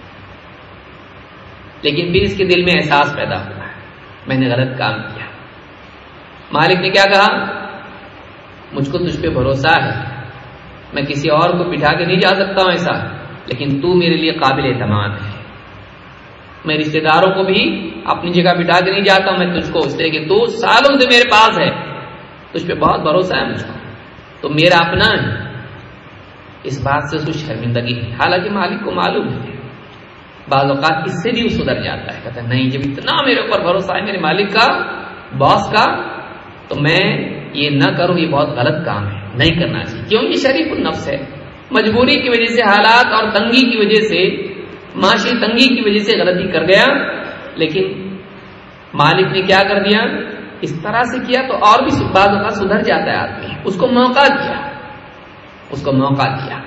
لیکن پھر اس کے دل میں احساس پیدا ہوا ہے میں نے غلط کام کیا. مالک نے کیا کہا؟ مجھ کو تجھ پہ بھروسہ ہے، میں کسی اور کو بٹھا کے نہیں جا سکتا ہوں ایسا، لیکن تو میرے لیے قابل اعتماد ہے، میں رشتے داروں کو بھی اپنی جگہ بٹھا کے نہیں جاتا ہوں، میں تجھ کو اس لیے کہ تو سالوں سے میرے پاس ہے، تجھ پہ بہت بھروسہ ہے مجھ کو، تو میرا اپنا ہے۔ اس بات سے اس کو شرمندگی ہے، حالانکہ مالک کو معلوم ہے، بعض اوقات اس سے بھی وہ سدھر جاتا ہے، کہتا ہے نہیں جب اتنا میرے اوپر بھروسہ ہے میرے مالک کا، باس کا، تو میں یہ نہ کروں، یہ بہت غلط کام ہے، نہیں کرنا چاہیے، کیوں؟ یہ شریف النفس ہے، مجبوری کی وجہ سے، حالات اور تنگی کی وجہ سے، معاشی تنگی کی وجہ سے غلطی کر گیا، لیکن مالک نے کیا کر دیا؟ اس طرح سے کیا تو اور بھی بعض اوقات سدھر جاتا ہے آدمی، اس کو موقع دیا، اس کو موقع دیا۔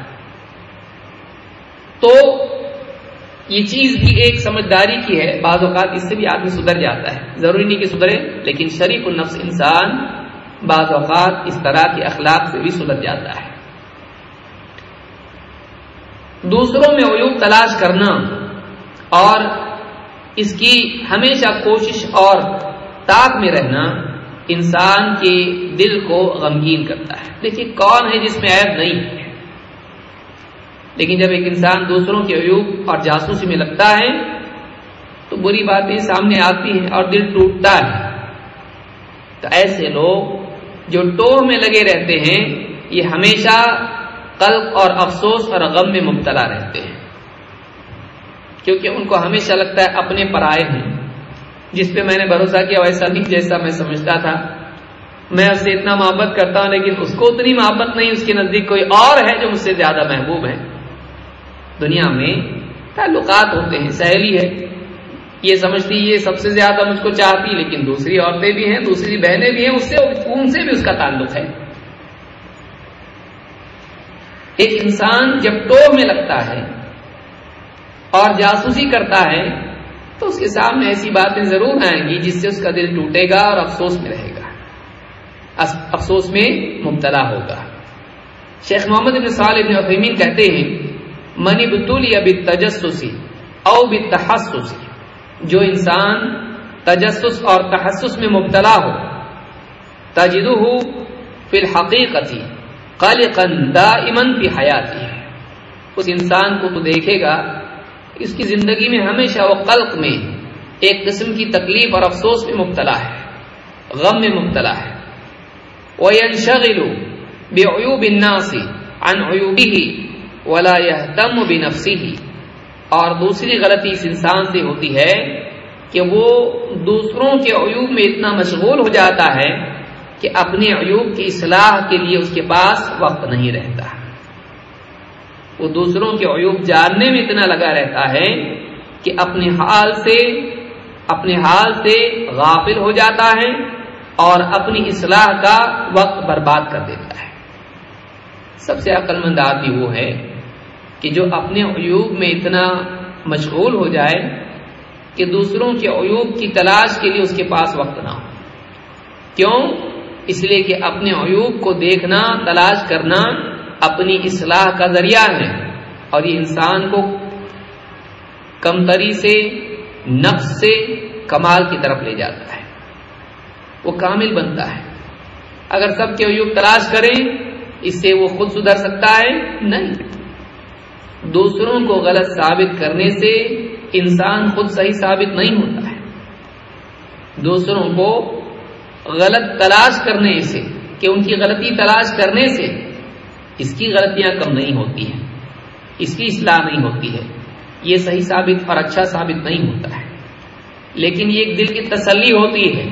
تو یہ چیز بھی ایک سمجھداری کی ہے، بعض اوقات اس سے بھی آدمی سدھر جاتا ہے، ضروری نہیں کہ سدھرے، لیکن شریف النفس انسان بعض اوقات اس طرح کے اخلاق سے بھی سدھر جاتا ہے۔ دوسروں میں عیوب تلاش کرنا اور اس کی ہمیشہ کوشش اور تاب میں رہنا انسان کے دل کو غمگین کرتا ہے۔ دیکھیے کون ہے جس میں عیب نہیں ہے، لیکن جب ایک انسان دوسروں کے عیوب اور جاسوسی میں لگتا ہے تو بری باتیں سامنے آتی ہیں اور دل ٹوٹتا ہے۔ تو ایسے لوگ جو ٹوہ میں لگے رہتے ہیں یہ ہمیشہ قلق اور افسوس اور غم میں مبتلا رہتے ہیں، کیونکہ ان کو ہمیشہ لگتا ہے اپنے پرائے ہیں، جس پہ میں نے بھروسہ کیا ویسا نہیں جیسا میں سمجھتا تھا، میں اس سے اتنا محبت کرتا ہوں لیکن اس کو اتنی محبت نہیں، اس کے نزدیک کوئی اور ہے جو مجھ سے زیادہ محبوب ہے۔ دنیا میں تعلقات ہوتے ہیں، سہیلی ہے، یہ سمجھتی یہ سب سے زیادہ مجھ کو چاہتی، لیکن دوسری عورتیں بھی ہیں، دوسری بہنیں بھی ہیں، ان سے بھی اس کا تعلق ہے۔ ایک انسان جب ٹوہ میں لگتا ہے اور جاسوسی کرتا ہے تو اس کے سامنے ایسی باتیں ضرور آئیں گی جس سے اس کا دل ٹوٹے گا اور افسوس میں رہے گا، افسوس میں مبتلا ہوگا۔ شیخ محمد بن صالح بن عثیمین کہتے ہیں من ابتلی بالتجسس او بالتحسس، جو انسان تجسس اور تحسس میں مبتلا ہو، تجدہ فی الحقیقت قلقا دائما فی حیاتہ، اس انسان کو تو دیکھے گا اس کی زندگی میں ہمیشہ وہ قلق میں، ایک قسم کی تکلیف اور افسوس میں مبتلا ہے، غم میں مبتلا ہے۔ وَيَنْشَغِلُ بِعُيُوبِ النَّاسِ عَنْ عُيُوبِهِ وَلَا يَهْتَمُّ بِنَفْسِهِ، اور دوسری غلطی اس انسان سے ہوتی ہے کہ وہ دوسروں کے عیوب میں اتنا مشغول ہو جاتا ہے کہ اپنے عیوب کی اصلاح کے لیے اس کے پاس وقت نہیں رہتا، وہ دوسروں کے عیوب جاننے میں اتنا لگا رہتا ہے کہ اپنے حال سے غافل ہو جاتا ہے اور اپنی اصلاح کا وقت برباد کر دیتا ہے۔ سب سے عقل مند آدمی وہ ہے کہ جو اپنے عیوب میں اتنا مشغول ہو جائے کہ دوسروں کے عیوب کی تلاش کے لیے اس کے پاس وقت نہ ہو۔ کیوں؟ اس لیے کہ اپنے عیوب کو دیکھنا، تلاش کرنا اپنی اصلاح کا ذریعہ ہے، اور یہ انسان کو کمتری سے، نقص سے کمال کی طرف لے جاتا ہے، وہ کامل بنتا ہے۔ اگر سب کے عیوب تلاش کریں اس سے وہ خود سدھر سکتا ہے؟ نہیں، دوسروں کو غلط ثابت کرنے سے انسان خود صحیح ثابت نہیں ہوتا ہے، دوسروں کو غلط تلاش کرنے سے، کہ ان کی غلطی تلاش کرنے سے اس کی غلطیاں کم نہیں ہوتی ہیں، اس کی اصلاح نہیں ہوتی ہے، یہ صحیح ثابت اور اچھا ثابت نہیں ہوتا ہے۔ لیکن یہ ایک دل کی تسلی ہوتی ہے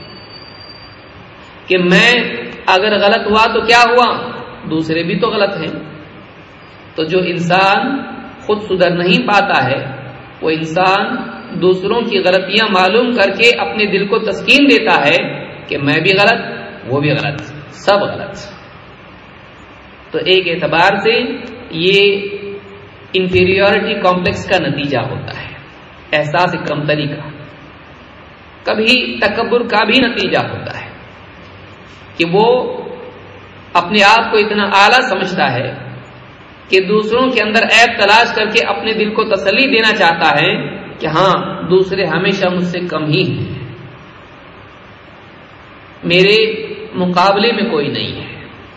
کہ میں اگر غلط ہوا تو کیا ہوا، دوسرے بھی تو غلط ہیں۔ تو جو انسان خود سدھر نہیں پاتا ہے وہ انسان دوسروں کی غلطیاں معلوم کر کے اپنے دل کو تسکین دیتا ہے کہ میں بھی غلط، وہ بھی غلط، سب غلط۔ تو ایک اعتبار سے یہ انفیریورٹی کمپلیکس کا نتیجہ ہوتا ہے، احساس کمتری کا، کبھی تکبر کا بھی نتیجہ ہوتا ہے کہ وہ اپنے آپ کو اتنا اعلیٰ سمجھتا ہے کہ دوسروں کے اندر عیب تلاش کر کے اپنے دل کو تسلی دینا چاہتا ہے کہ ہاں دوسرے ہمیشہ مجھ سے کم ہی ہیں، میرے مقابلے میں کوئی نہیں ہے،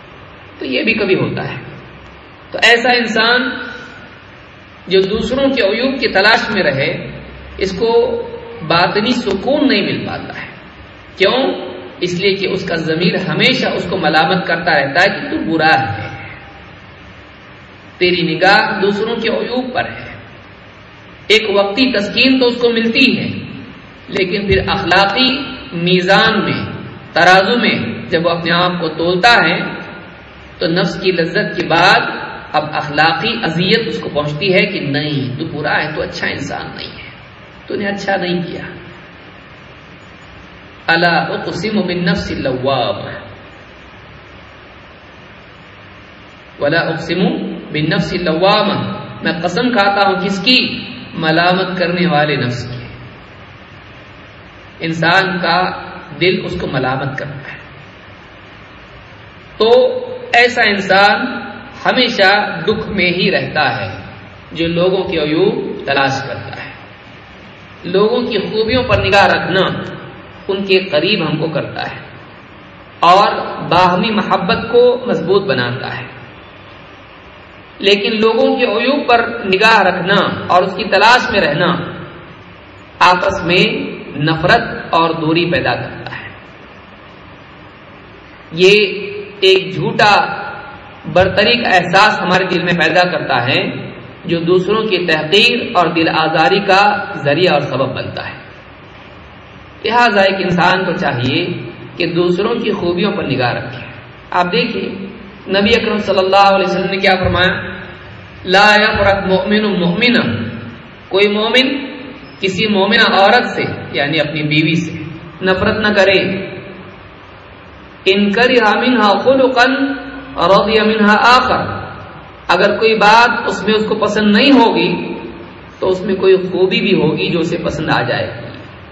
تو یہ بھی کبھی ہوتا ہے. تو ایسا انسان جو دوسروں کے عیوب کی تلاش میں رہے، اس کو باطنی سکون نہیں مل پاتا ہے. کیوں؟ اس لیے کہ اس کا ضمیر ہمیشہ اس کو ملامت کرتا رہتا ہے کہ تو برا ہے، تیری نگاہ دوسروں کے عیوب پر ہے. ایک وقتی تسکین تو اس کو ملتی ہے، لیکن پھر اخلاقی میزان میں، ترازو میں جب وہ اپنے آپ کو تولتا ہے تو نفس کی لذت کے بعد اب اخلاقی اذیت اس کو پہنچتی ہے کہ نہیں، تو برا ہے، تو اچھا انسان نہیں ہے، تو نے اچھا نہیں کیا. الا اقسم بالنفس اللوامہ ولا اقسم بالنفس اللوامہ، میں قسم کھاتا ہوں کس کی؟ ملامت کرنے والے نفس کی. انسان کا دل اس کو ملامت کرتا ہے. تو ایسا انسان ہمیشہ دکھ میں ہی رہتا ہے جو لوگوں کے عیوب تلاش کرتا ہے. لوگوں کی خوبیوں پر نگاہ رکھنا ان کے قریب ہم کو کرتا ہے اور باہمی محبت کو مضبوط بناتا ہے. لیکن لوگوں کے عیوب پر نگاہ رکھنا اور اس کی تلاش میں رہنا آپس میں نفرت اور دوری پیدا کرتا ہے. یہ ایک جھوٹا برتری کا احساس ہمارے دل میں پیدا کرتا ہے جو دوسروں کی تحقیر اور دل آزاری کا ذریعہ اور سبب بنتا ہے. لہذا ایک انسان کو چاہیے کہ دوسروں کی خوبیوں پر نگاہ رکھے. آپ دیکھیے نبی اکرم صلی اللہ علیہ وسلم نے کیا فرمایا؟ لا یفرق مؤمن مؤمنا، کوئی مومن کسی مومنہ عورت سے یعنی اپنی بیوی سے نفرت نہ کرے. ان کرہ منھا خلقا رضی منھا آخر، اگر کوئی بات اس میں اس کو پسند نہیں ہوگی تو اس میں کوئی خوبی بھی ہوگی جو اسے پسند آ جائے گی.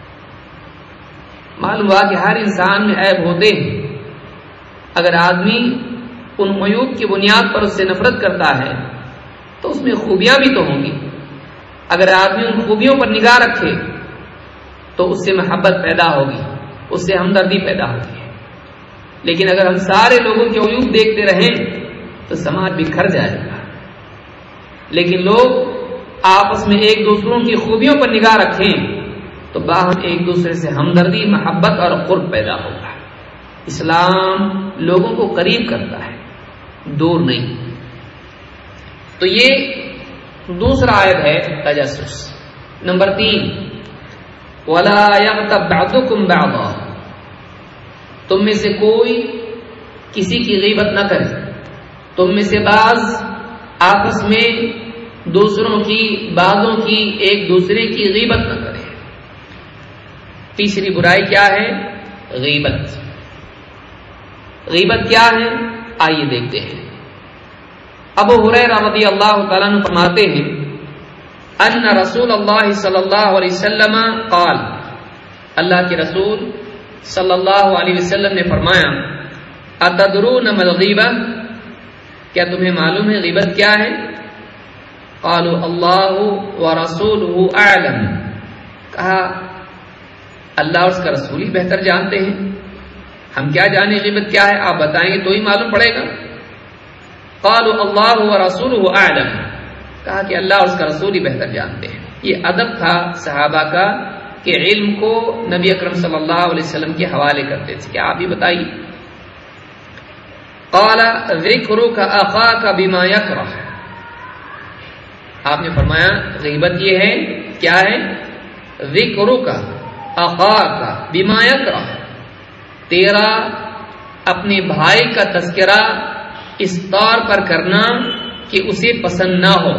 معلوم ہوا کہ ہر انسان میں عیب ہوتے ہیں. اگر آدمی ان عیوب کی بنیاد پر اس سے نفرت کرتا ہے تو اس میں خوبیاں بھی تو ہوں گی. اگر آدمی ان خوبیوں پر نگاہ رکھے تو اس سے محبت پیدا ہوگی، اس سے ہمدردی پیدا ہوگی. لیکن اگر ہم سارے لوگوں کے عیوب دیکھتے رہیں تو سماج بکھر جائے گا. لیکن لوگ آپس میں ایک دوسروں کی خوبیوں پر نگاہ رکھیں تو باہم ایک دوسرے سے ہمدردی، محبت اور قرب پیدا ہوگا. اسلام لوگوں کو قریب کرتا ہے، دور نہیں. تو یہ دوسرا عیب ہے تجسس. نمبر 3 ولا یغتب بعضکم بعضا، تم میں سے کوئی کسی کی غیبت نہ کرے. تم میں سے بعض آپس میں دوسروں کی، بعضوں کی، ایک دوسرے کی غیبت نہ کرے. تیسری برائی کیا ہے؟ غیبت. غیبت کیا ہے؟ آئیے دیکھتے ہیں. ابو ہریرہ رضی اللہ تعالیٰ عنہ فرماتے ہیں ان رسول اللہ صلی اللہ علیہ وسلم قال، اللہ کے رسول صلی اللہ علیہ وسلم نے فرمایا اتدرون ما الغیبہ، کیا تمہیں معلوم ہے غیبت کیا ہے؟ قالوا اللہ ورسولہ اعلم، کہا اللہ اور اس کا رسول ہی بہتر جانتے ہیں، ہم کیا جانے غیبت کیا ہے، آپ بتائیں گے تو ہی معلوم پڑے گا. قالوا اللہ ورسولہ اعلم، کہا کہ اللہ اور اس کا رسول ہی بہتر جانتے ہیں. یہ ادب تھا صحابہ کا کہ علم کو نبی اکرم صلی اللہ علیہ وسلم کے حوالے کرتے تھے کہ آپ ہی بتائیے. قال ذکرک اخاک بما یکرہ، آپ نے فرمایا غیبت یہ ہے، کیا ہے؟ ذکرک اخاک بما یکرہ، تیرا اپنے بھائی کا تذکرہ اس طور پر کرنا کہ اسے پسند نہ ہو.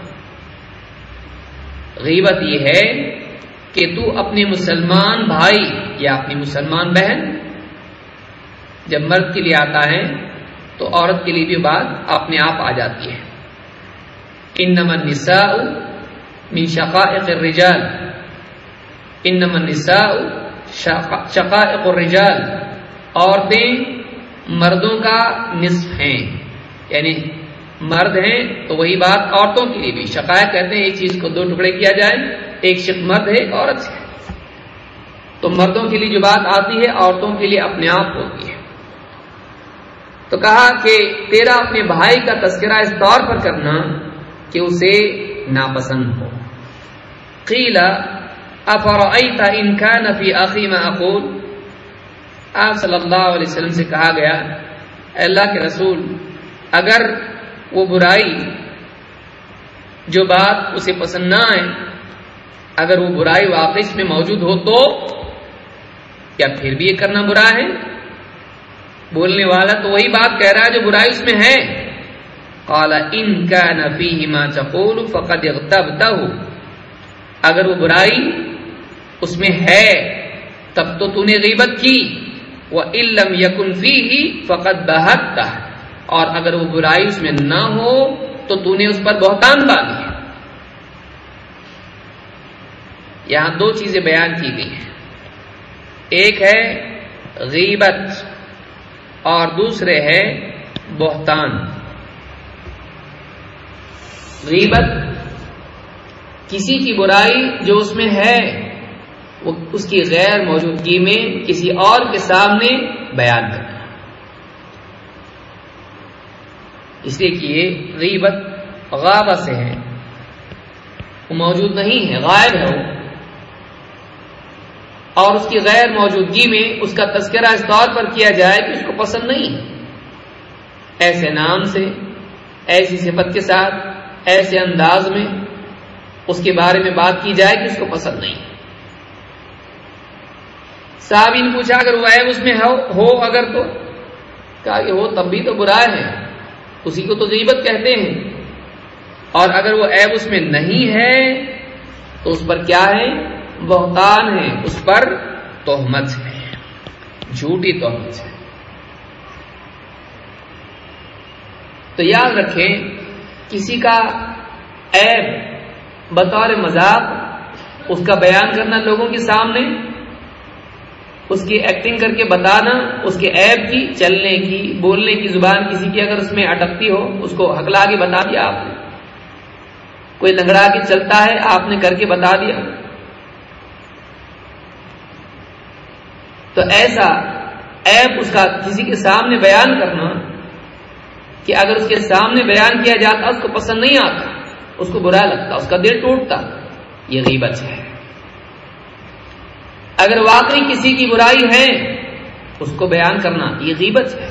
غیبت یہ ہے کہ تو اپنے مسلمان بھائی یا اپنی مسلمان بہن، جب مرد کے لیے آتا ہے تو عورت کے لیے بھی بات اپنے آپ آ جاتی ہے. انما النساء من شقائق الرجال، انما النساء شقائق الرجال، عورتیں مردوں کا نصف ہیں، یعنی مرد ہیں تو وہی بات عورتوں کے لیے بھی. شقائق کہتے ہیں ایک چیز کو 2 ٹکڑے کیا جائے، ایک شق مرد ہے، ایک عورت ہے. تو مردوں کے لیے جو بات آتی ہے عورتوں کے لیے اپنے آپ ہوتی ہے. تو کہا کہ تیرا اپنے بھائی کا تذکرہ اس طور پر کرنا کہ اسے ناپسند ہو. قیل افرأیت ان کان فی اخی ما اقول، آپ صلی اللہ علیہ وسلم سے کہا گیا اے اللہ کے رسول، اگر وہ برائی جو بات اسے پسند نہ آئے، اگر وہ برائی واقعی میں موجود ہو تو کیا پھر بھی یہ کرنا برا ہے؟ بولنے والا تو وہی بات کہہ رہا ہے جو برائی اس میں ہے. قال ان کان فیہ ما تقول فقد اغتبتہ، اگر وہ برائی اس میں ہے تب تو نے غیبت کی. وَإِن لَّمْ يَكُنْ فِيهِ فَقَدْ بَهَتَّهُ، اور اگر وہ برائی اس میں نہ ہو تو نے اس پر بہتان باندھی ہے. یہاں دو چیزیں بیان کی گئی ہیں، ایک ہے غیبت اور دوسرے ہے بہتان. غیبت کسی کی برائی جو اس میں ہے وہ اس کی غیر موجودگی میں کسی اور کے سامنے بیان کرنا، اس لیے کہ یہ غیبت غابہ سے ہے، وہ موجود نہیں ہے، غائب ہے وہ، اور اس کی غیر موجودگی میں اس کا تذکرہ اس طور پر کیا جائے کہ اس کو پسند نہیں، ایسے نام سے، ایسی صفت کے ساتھ، ایسے انداز میں اس کے بارے میں بات کی جائے کہ اس کو پسند نہیں. صحابی نے پوچھا اگر وہ عیب اس میں ہو اگر تو کہا کہ ہو تب بھی تو برا ہے، اسی کو تو غیبت کہتے ہیں، اور اگر وہ عیب اس میں نہیں ہے تو اس پر کیا ہے؟ بہتان ہے، اس پر تہمت ہے، جھوٹی تہمت ہے. تو یاد رکھیں کسی کا عیب بطور مذاق اس کا بیان کرنا لوگوں کے سامنے، اس کی ایکٹنگ کر کے بتانا، اس کے عیب کی، چلنے کی، بولنے کی زبان کسی کی اگر اس میں اٹکتی ہو اس کو ہکلا کے بتا دیا آپ نے، کوئی لنگڑا کے چلتا ہے آپ نے کر کے بتا دیا. تو ایسا عیب اس کا کسی کے سامنے بیان کرنا کہ اگر اس کے سامنے بیان کیا جاتا اس کو پسند نہیں آتا، اس کو برا لگتا، اس کا دل ٹوٹتا، یہ غیبت ہے. اگر واقعی کسی کی برائی ہے اس کو بیان کرنا یہ غیبت ہے،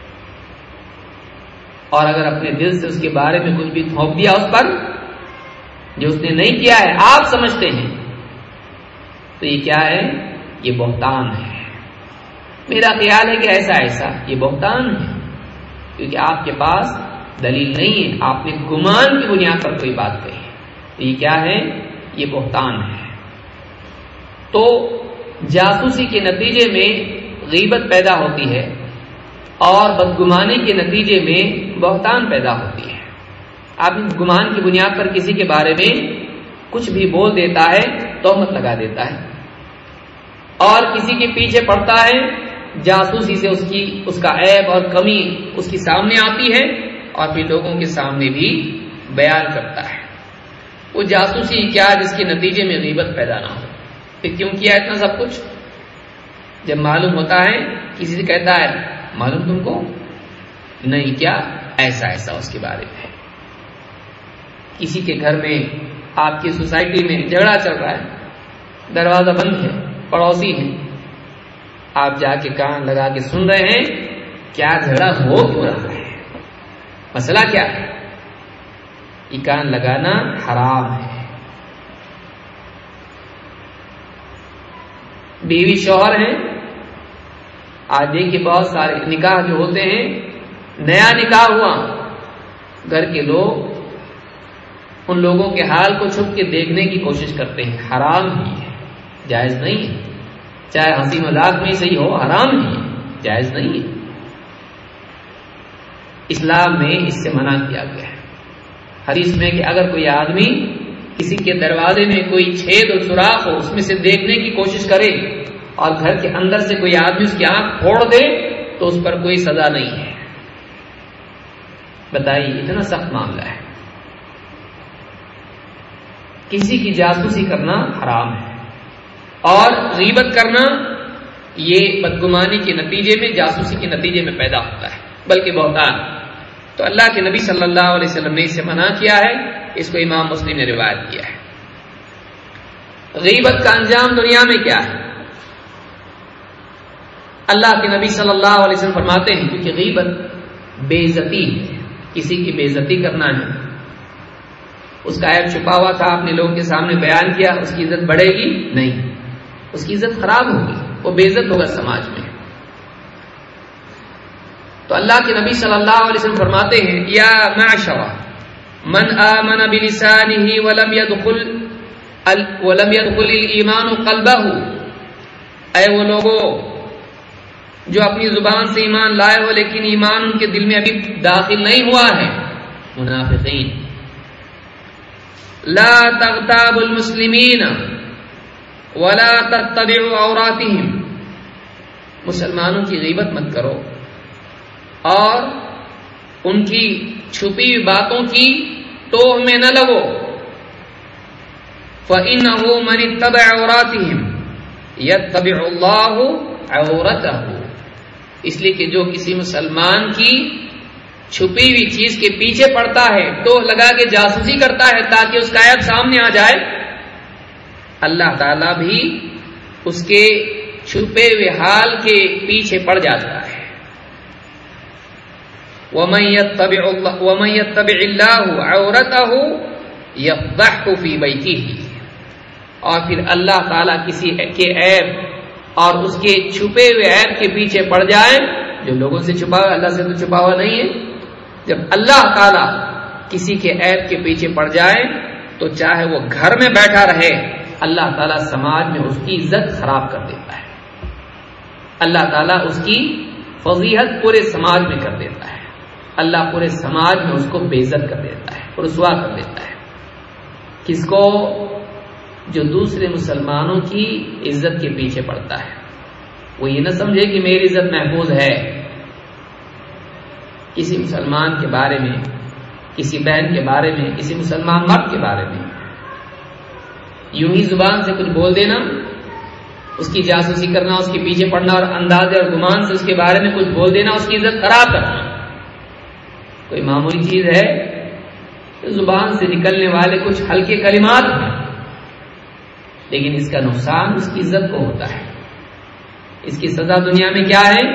اور اگر اپنے دل سے اس کے بارے میں کچھ بھی تھوپ دیا اس پر جو اس نے نہیں کیا ہے آپ سمجھتے ہیں تو یہ کیا ہے؟ یہ بہتان ہے. میرا خیال ہے کہ ایسا یہ بہتان ہے، کیونکہ آپ کے پاس دلیل نہیں ہے، آپ نے گمان کی بنیاد پر کوئی بات کہی، تو یہ کیا ہے؟ یہ بہتان ہے. تو جاسوسی کے نتیجے میں غیبت پیدا ہوتی ہے اور بدگمانی کے نتیجے میں بہتان پیدا ہوتی ہے. آپ گمان کی بنیاد پر کسی کے بارے میں کچھ بھی بول دیتا ہے، تہمت لگا دیتا ہے، اور کسی کے پیچھے پڑتا ہے، جاسوسی سے اس کا عیب اور کمی اس کی سامنے آتی ہے اور پھر لوگوں کے سامنے بھی بیان کرتا ہے. وہ جاسوسی کیا جس کے نتیجے میں غیبت پیدا نہ ہو. پھر کیوں کیا اتنا سب کچھ؟ جب معلوم ہوتا ہے کسی سے کہتا ہے معلوم تم کو نہیں کیا ایسا اس کے بارے میں، کسی کے گھر میں آپ کی سوسائٹی میں جھگڑا چل رہا ہے، دروازہ بند ہے، پڑوسی ہیں، آپ جا کے کان لگا کے سن رہے ہیں کیا جھگڑا ہو کیوں رہا ہے، مسئلہ کیا ہے. یہ کان لگانا حرام ہے. بیوی شوہر ہیں، آج دیکھیے بہت سارے نکاح جو ہوتے ہیں، نیا نکاح ہوا، گھر کے لوگ ان لوگوں کے حال کو چھپ کے دیکھنے کی کوشش کرتے ہیں. حرام ہی ہے، جائز نہیں ہے، چاہے ہنسی مذاق میں صحیح ہو، حرام ہی ہے، جائز نہیں ہے. اسلام میں اس سے منع کیا گیا ہے. حدیث میں کہ اگر کوئی آدمی کسی کے دروازے میں کوئی چھید اور سوراخ ہو اس میں سے دیکھنے کی کوشش کرے اور گھر کے اندر سے کوئی آدمی اس کی آنکھ پھوڑ دے تو اس پر کوئی سزا نہیں ہے. بتائیے اتنا سخت معاملہ ہے. کسی کی جاسوسی کرنا حرام ہے، اور غیبت کرنا یہ بدگمانی کے نتیجے میں، جاسوسی کے نتیجے میں پیدا ہوتا ہے. بلکہ بہتان. تو اللہ کے نبی صلی اللہ علیہ وسلم نے اسے منع کیا ہے. اس کو امام مسلم نے روایت کیا ہے. غیبت کا انجام دنیا میں کیا ہے؟ اللہ کے نبی صلی اللہ علیہ وسلم فرماتے ہیں کیونکہ غیبت بے عزتی ہے، کسی کی بے عزتی کرنا ہے. اس کا عیب چھپا ہوا تھا، آپ نے لوگوں کے سامنے بیان کیا، اس کی عزت بڑھے گی نہیں، اس کی عزت خراب ہوگی، وہ بے عزت ہوگا سماج میں. تو اللہ کے نبی صلی اللہ علیہ وسلم فرماتے ہیں یا معشر من آمن بلسانه ولم يدخل الایمان قلبه، اے وہ لوگوں جو اپنی زبان سے ایمان لائے ہو لیکن ایمان ان کے دل میں ابھی داخل نہیں ہوا ہے، منافقین. لا تغتابوا المسلمین ولا تتبعوا عوراتهم، مسلمانوں کی غیبت مت کرو اور ان کی چھپی ہوئی باتوں کی توہ میں نہ لگو. فَإِنَّهُ مَنِ اتَّبَعَ عَوْرَاتِهِمْ يَتَّبِعُ اللَّهُ عَوْرَتَهُ، اس لیے کہ جو کسی مسلمان کی چھپی ہوئی چیز کے پیچھے پڑتا ہے، توہ لگا کے جاسوسی کرتا ہے تاکہ اس کا عیب سامنے آ جائے، اللہ تعالیٰ بھی اس کے چھپے ہوئے حال کے پیچھے پڑ جاتا ہے. وَمَن يَتَّبِعِ اللَّهُ عَوْرَتَهُ يَفْضَحْهُ فِي بَيْتِهِ، اور پھر اللہ تعالیٰ کسی کے عیب اور اس کے چھپے ہوئے عیب کے پیچھے پڑ جائے، جو لوگوں سے چھپا ہوا، اللہ سے تو چھپا ہوا نہیں ہے. جب اللہ تعالیٰ کسی کے عیب کے پیچھے پڑ جائے تو چاہے وہ گھر میں بیٹھا رہے، اللہ تعالیٰ سماج میں اس کی عزت خراب کر دیتا ہے. اللہ تعالیٰ اس کی فضیحت پورے سماج میں کر دیتا ہے. اللہ پورے سماج میں اس کو بے عزت کر دیتا ہے، رسوا کر دیتا ہے. کس کو؟ جو دوسرے مسلمانوں کی عزت کے پیچھے پڑتا ہے. وہ یہ نہ سمجھے کہ میری عزت محفوظ ہے. کسی مسلمان کے بارے میں، کسی بہن کے بارے میں، کسی مسلمان مرد کے بارے میں یوں ہی زبان سے کچھ بول دینا، اس کی جاسوسی کرنا، اس کے پیچھے پڑنا اور اندازے اور گمان سے اس کے بارے میں کچھ بول دینا، اس کی عزت خراب کرنا کوئی معمولی چیز ہے؟ زبان سے نکلنے والے کچھ ہلکے کلمات ہیں، لیکن اس کا نقصان اس کی عزت کو ہوتا ہے. اس کی سزا دنیا میں کیا ہے؟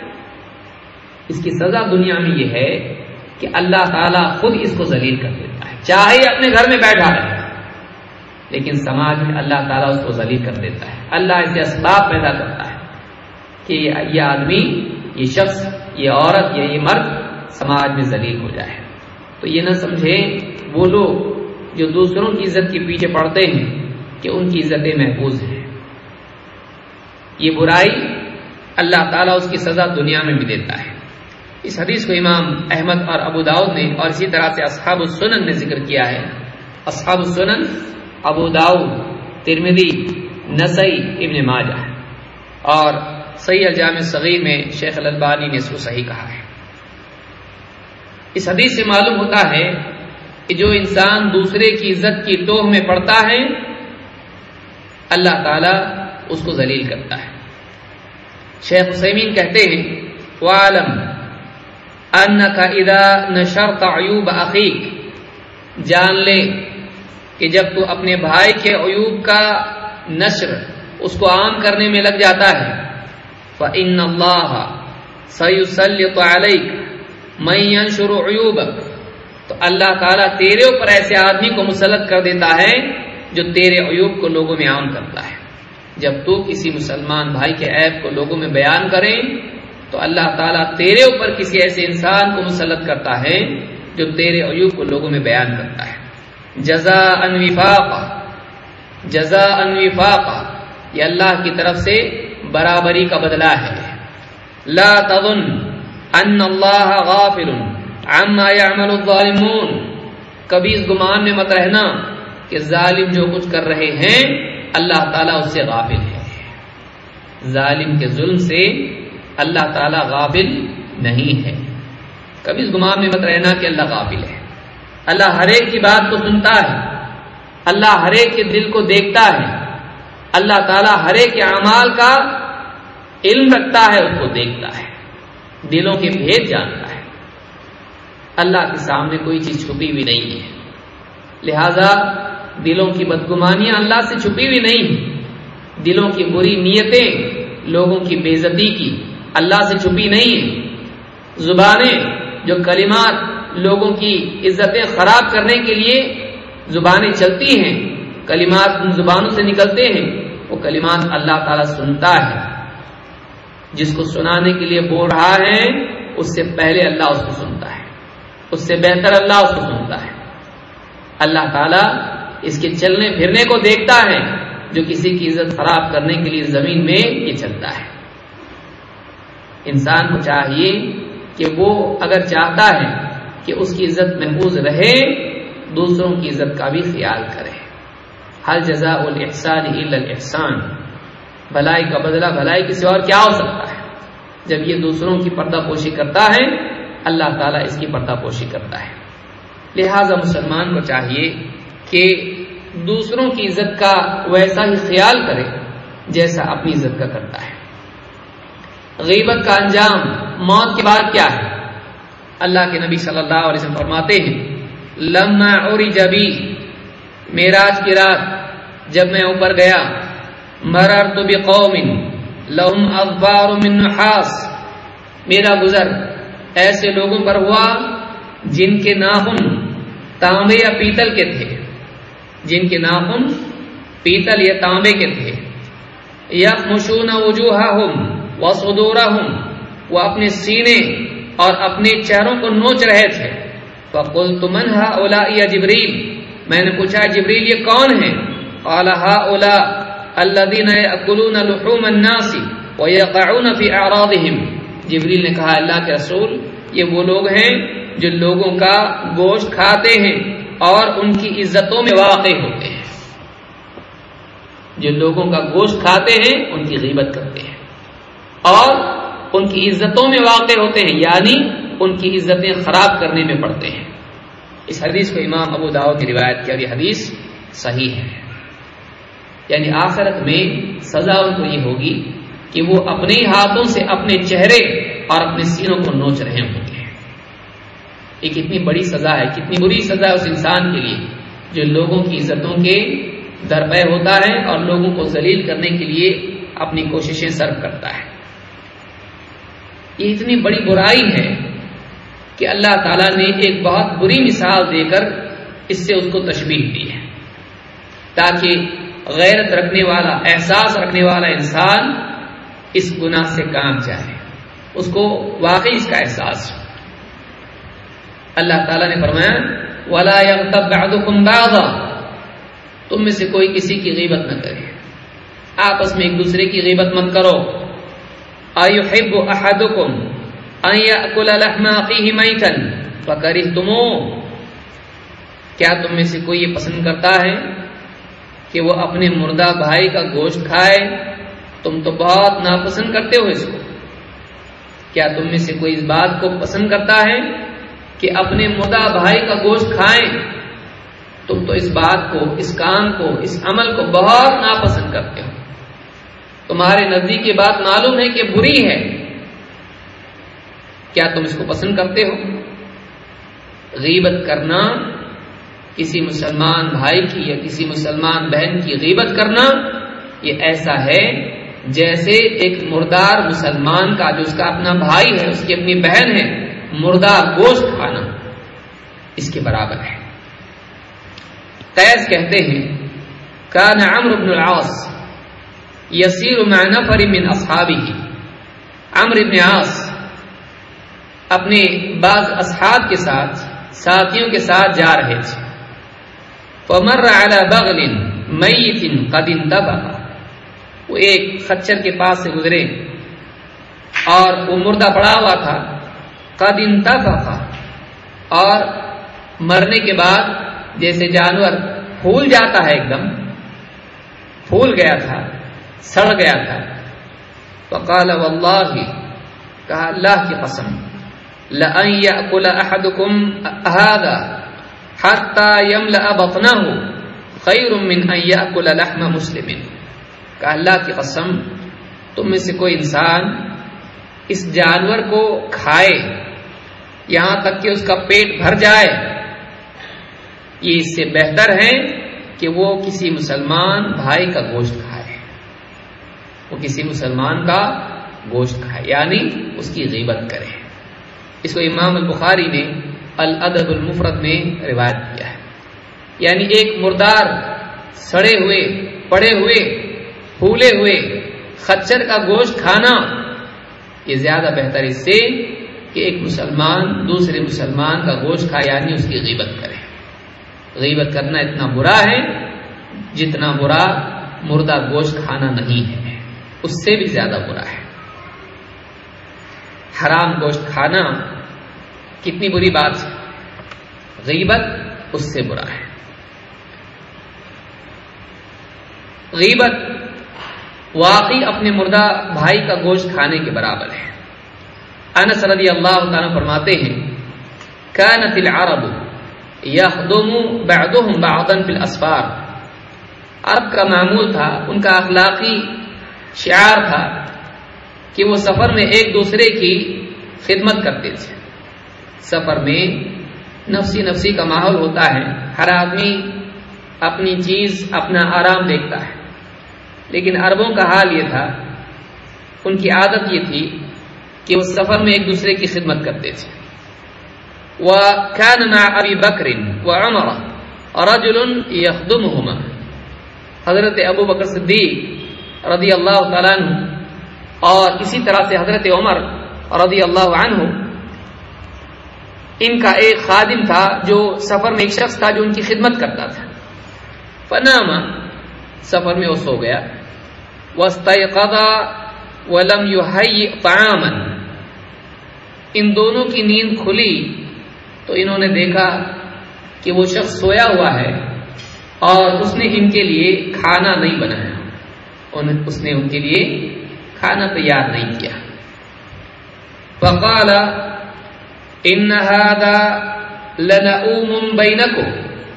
اس کی سزا دنیا میں یہ ہے کہ اللہ تعالیٰ خود اس کو ذلیل کر دیتا ہے، چاہے اپنے گھر میں بیٹھا رہے لیکن سماج میں اللہ تعالیٰ اس کو ذلیل کر دیتا ہے. اللہ اسے اسباب پیدا کرتا ہے کہ یہ آدمی، یہ شخص، یہ عورت یا یہ مرد سماج میں ذلیل ہو جائے. تو یہ نہ سمجھے وہ لوگ جو دوسروں کی عزت کے پیچھے پڑتے ہیں کہ ان کی عزتیں محفوظ ہیں. یہ برائی اللہ تعالیٰ اس کی سزا دنیا میں بھی دیتا ہے. اس حدیث کو امام احمد اور ابو داؤد نے اور اسی طرح سے اصحاب السنن نے ذکر کیا ہے. اصحاب السنن ابو داؤد، ترمذی، نسائی، ابن ماجہ، اور صحیح الجامع الصغیر میں شیخ الالبانی نے اس کو صحیح کہا ہے. اس حدیث سے معلوم ہوتا ہے کہ جو انسان دوسرے کی عزت کی توہ میں پڑتا ہے اللہ تعالیٰ اس کو ذلیل کرتا ہے. شیخ عثیمین کہتے ہیں وَعَلَمْ أَنَّكَ إِذَا نَشَرْتَ عُيُوبَ أَخِيكَ، جان لے کہ جب تو اپنے بھائی کے عیوب کا نشر، اس کو عام کرنے میں لگ جاتا ہے، فَإِنَّ اللَّهَ سَيُسَلِّطُ عَلَيْكَ مَن يَنشُرُ عُيُوبَكَ، تو اللہ تعالیٰ تیرے اوپر ایسے آدمی کو مسلط کر دیتا ہے جو تیرے عیوب کو لوگوں میں عام کرتا ہے. جب تو کسی مسلمان بھائی کے عیب کو لوگوں میں بیان کریں تو اللہ تعالیٰ تیرے اوپر کسی ایسے انسان کو مسلط کرتا ہے جو تیرے عیوب کو لوگوں میں بیان کرتا ہے. جزاء وفاقا، جزاء وفاقا، یہ اللہ کی طرف سے برابری کا بدلہ ہے. لا تظن ان اللہ غافل عما يعمل الظالمون، کبھی اس گمان میں مت رہنا کہ ظالم جو کچھ کر رہے ہیں اللہ تعالیٰ اس سے غافل ہے. ظالم کے ظلم سے اللہ تعالیٰ غافل نہیں ہے. کبھی اس گمان میں مت رہنا کہ اللہ غافل ہے. اللہ ہر ایک کی بات کو سنتا ہے، اللہ ہر ایک کے دل کو دیکھتا ہے، اللہ تعالیٰ ہر ایک کے اعمال کا علم رکھتا ہے، اس کو دیکھتا ہے، دلوں کے بھید جانتا ہے. اللہ کے سامنے کوئی چیز چھپی ہوئی نہیں ہے، لہذا دلوں کی بدگمانیاں اللہ سے چھپی ہوئی نہیں ہیں، دلوں کی بری نیتیں، لوگوں کی بے عزتی کی اللہ سے چھپی نہیں ہیں، زبانیں جو کلمات لوگوں کی عزتیں خراب کرنے کے لیے زبانیں چلتی ہیں، کلمات ان زبانوں سے نکلتے ہیں، وہ کلمات اللہ تعالیٰ سنتا ہے، جس کو سنانے کے لیے بول رہا ہے اس سے پہلے اللہ اس کو سنتا ہے، اس سے بہتر اللہ اس کو سنتا ہے۔ اللہ تعالیٰ اس کے چلنے پھرنے کو دیکھتا ہے، جو کسی کی عزت خراب کرنے کے لیے زمین میں یہ چلتا ہے۔ انسان کو چاہیے کہ وہ اگر چاہتا ہے کہ اس کی عزت محفوظ رہے، دوسروں کی عزت کا بھی خیال کرے۔ حل جزاء الاحسان الا الاحسان، بھلائی کا بدلہ بھلائی کسی اور کیا ہو سکتا ہے؟ جب یہ دوسروں کی پردہ پوشی کرتا ہے، اللہ تعالیٰ اس کی پردہ پوشی کرتا ہے۔ لہذا مسلمان کو چاہیے کہ دوسروں کی عزت کا ویسا ہی خیال کرے جیسا اپنی عزت کا کرتا ہے۔ غیبت کا انجام موت کے بعد کیا ہے؟ اللہ کے نبی صلی اللہ علیہ وسلم فرماتے ہیں، لما عرج بی، معراج کی رات جب میں اوپر گیا، مررت بقوم لهم اظفار من نحاس، میرا گزر ایسے لوگوں پر ہوا جن کے ناخن تانبے یا پیتل کے تھے، جن کے ناخن پیتل یا تانبے کے تھے، یخمشون وجوہہم وصدورہم، وہ اپنے سینے اور اپنے چہروں کو نوچ رہے تھے۔ فقلت من ہؤلاء یا جبریل، میں نے پوچھا جبریل یہ کون ہیں؟ قال ہؤلاء الذین یأکلون لحوم الناس ویقعون فی اعراضہم، جبریل نے کہا اللہ کے رسول یہ وہ لوگ ہیں جو لوگوں کا گوشت کھاتے ہیں اور ان کی عزتوں میں واقع ہوتے ہیں، جو لوگوں کا گوشت کھاتے ہیں ان کی غیبت کرتے ہیں اور ان کی عزتوں میں واقع ہوتے ہیں، یعنی ان کی عزتیں خراب کرنے میں پڑتے ہیں۔ اس حدیث کو امام ابو داؤد کی روایت کی اور یہ حدیث صحیح ہے، یعنی آخرت میں سزا ان کو یہ ہوگی کہ وہ اپنے ہاتھوں سے اپنے چہرے اور اپنے سینوں کو نوچ رہے ہوں گے۔ یہ کتنی بڑی سزا ہے، کتنی بری سزا ہے اس انسان کے لیے جو لوگوں کی عزتوں کے درپے ہوتا ہے اور لوگوں کو ذلیل کرنے کے لیے اپنی کوششیں صرف کرتا ہے۔ یہ اتنی بڑی برائی ہے کہ اللہ تعالیٰ نے ایک بہت بری مثال دے کر اس سے اس کو تشبیہ دی ہے، تاکہ غیرت رکھنے والا، احساس رکھنے والا انسان اس گناہ سے کام جائے، اس کو واقعی اس کا احساس ہو۔ اللہ تعالیٰ نے فرمایا وَلَا يَغْتَبْ بَعْضُكُمْ بَعْضًا، تم میں سے کوئی کسی کی غیبت نہ کرے، آپس میں ایک دوسرے کی غیبت مت کرو۔ أَيُحِبُّ أَحَدُكُمْ أَن يَأْكُلَ لَحْمَ أَخِيهِ مَيْتًا فَكَرِهْتُمُوهُ، کیا تم میں سے کوئی یہ پسند کرتا ہے کہ وہ اپنے مردہ بھائی کا گوشت کھائے؟ تم تو بہت ناپسند کرتے ہو اس کو۔ کیا تم میں سے کوئی اس بات کو پسند کرتا ہے کہ اپنے مردہ بھائی کا گوشت کھائیں؟ تم تو اس بات کو، اس کام کو، اس عمل کو بہت ناپسند کرتے ہو، تمہارے نزدیک یہ بات معلوم ہے کہ بری ہے، کیا تم اس کو پسند کرتے ہو؟ غیبت کرنا، کسی مسلمان بھائی کی یا کسی مسلمان بہن کی غیبت کرنا، یہ ایسا ہے جیسے ایک مردار مسلمان کا، جو اس کا اپنا بھائی ہے، اس کی اپنی بہن ہے، مردار گوشت کھانا اس کے برابر ہے۔ قیس کہتے ہیں کان عمرو بن العاص یسیر مع نفر من اصحابہ، عمرو بن عاص اپنے بعض اصحاب کے ساتھ، ساتھیوں کے ساتھ جا رہے تھے، فمر على بغل میت قد انتبہ، وہ ایک خچر کے پاس سے گزرے اور وہ مردہ پڑا ہوا تھا، قد انتبہ، اور مرنے کے بعد جیسے جانور پھول جاتا ہے، ایک دم پھول گیا تھا، سڑ گیا تھا۔ فقال واللہ، کہا اللہ کی قسم، لأن يأكل أحدكم هذا حتى يملأ بطنه خير من أن يأكل لحم مسلم، کہا اللہ کی قسم تم میں سے کوئی انسان اس جانور کو کھائے یہاں تک کہ اس کا پیٹ بھر جائے، یہ اس سے بہتر ہے کہ وہ کسی مسلمان بھائی کا گوشت کھائے، وہ کسی مسلمان کا گوشت کھائے، یعنی اس کی غیبت کرے۔ اس کو امام البخاری نے الادب المفرد میں روایت کیا ہے۔ یعنی ایک مردار، سڑے ہوئے، پڑے ہوئے، پھولے ہوئے خچر کا گوشت کھانا یہ زیادہ بہتر اس سے کہ ایک مسلمان دوسرے مسلمان کا گوشت کھائے، یعنی اس کی غیبت کرے۔ غیبت کرنا اتنا برا ہے جتنا برا مردہ گوشت کھانا نہیں ہے، اس سے بھی زیادہ برا ہے۔ حرام گوشت کھانا کتنی بری بات ہے، غیبت اس سے برا ہے۔ غیبت واقعی اپنے مردہ بھائی کا گوشت کھانے کے برابر ہے۔ انس رضی اللہ تعالیٰ فرماتے ہیں كانت العرب يخدم بعضهم بعضا في الاسفار، عرب کا معمول تھا، ان کا اخلاقی شعار تھا کہ وہ سفر میں ایک دوسرے کی خدمت کرتے تھے۔ سفر میں نفسی نفسی کا ماحول ہوتا ہے، ہر آدمی اپنی چیز، اپنا آرام دیکھتا ہے، لیکن عربوں کا حال یہ تھا، ان کی عادت یہ تھی کہ وہ سفر میں ایک دوسرے کی خدمت کرتے تھے۔ وَكَانَ مَعَ أَبِي بَكْرٍ وَعُمَرَ رَجُلٌ يَخْدُمُهُمَا، حضرت ابو بکر صدیق رضی اللہ تعالیٰ عنہ اور اسی طرح سے حضرت عمر رضی اللہ عنہ، ان کا ایک خادم تھا جو سفر میں ایک شخص تھا جو ان کی خدمت کرتا تھا۔ فنام، سفر میں وہ سو گیا۔ واستيقظ ولم يهيئ طعاما، ان دونوں کی نیند کھلی تو انہوں نے دیکھا کہ وہ شخص سویا ہوا ہے اور اس نے ان کے لیے کھانا نہیں بنایا، اس نے ان کے لیے کھانا تیار نہیں کیا۔ فقال ان هذا لنؤم بینکم،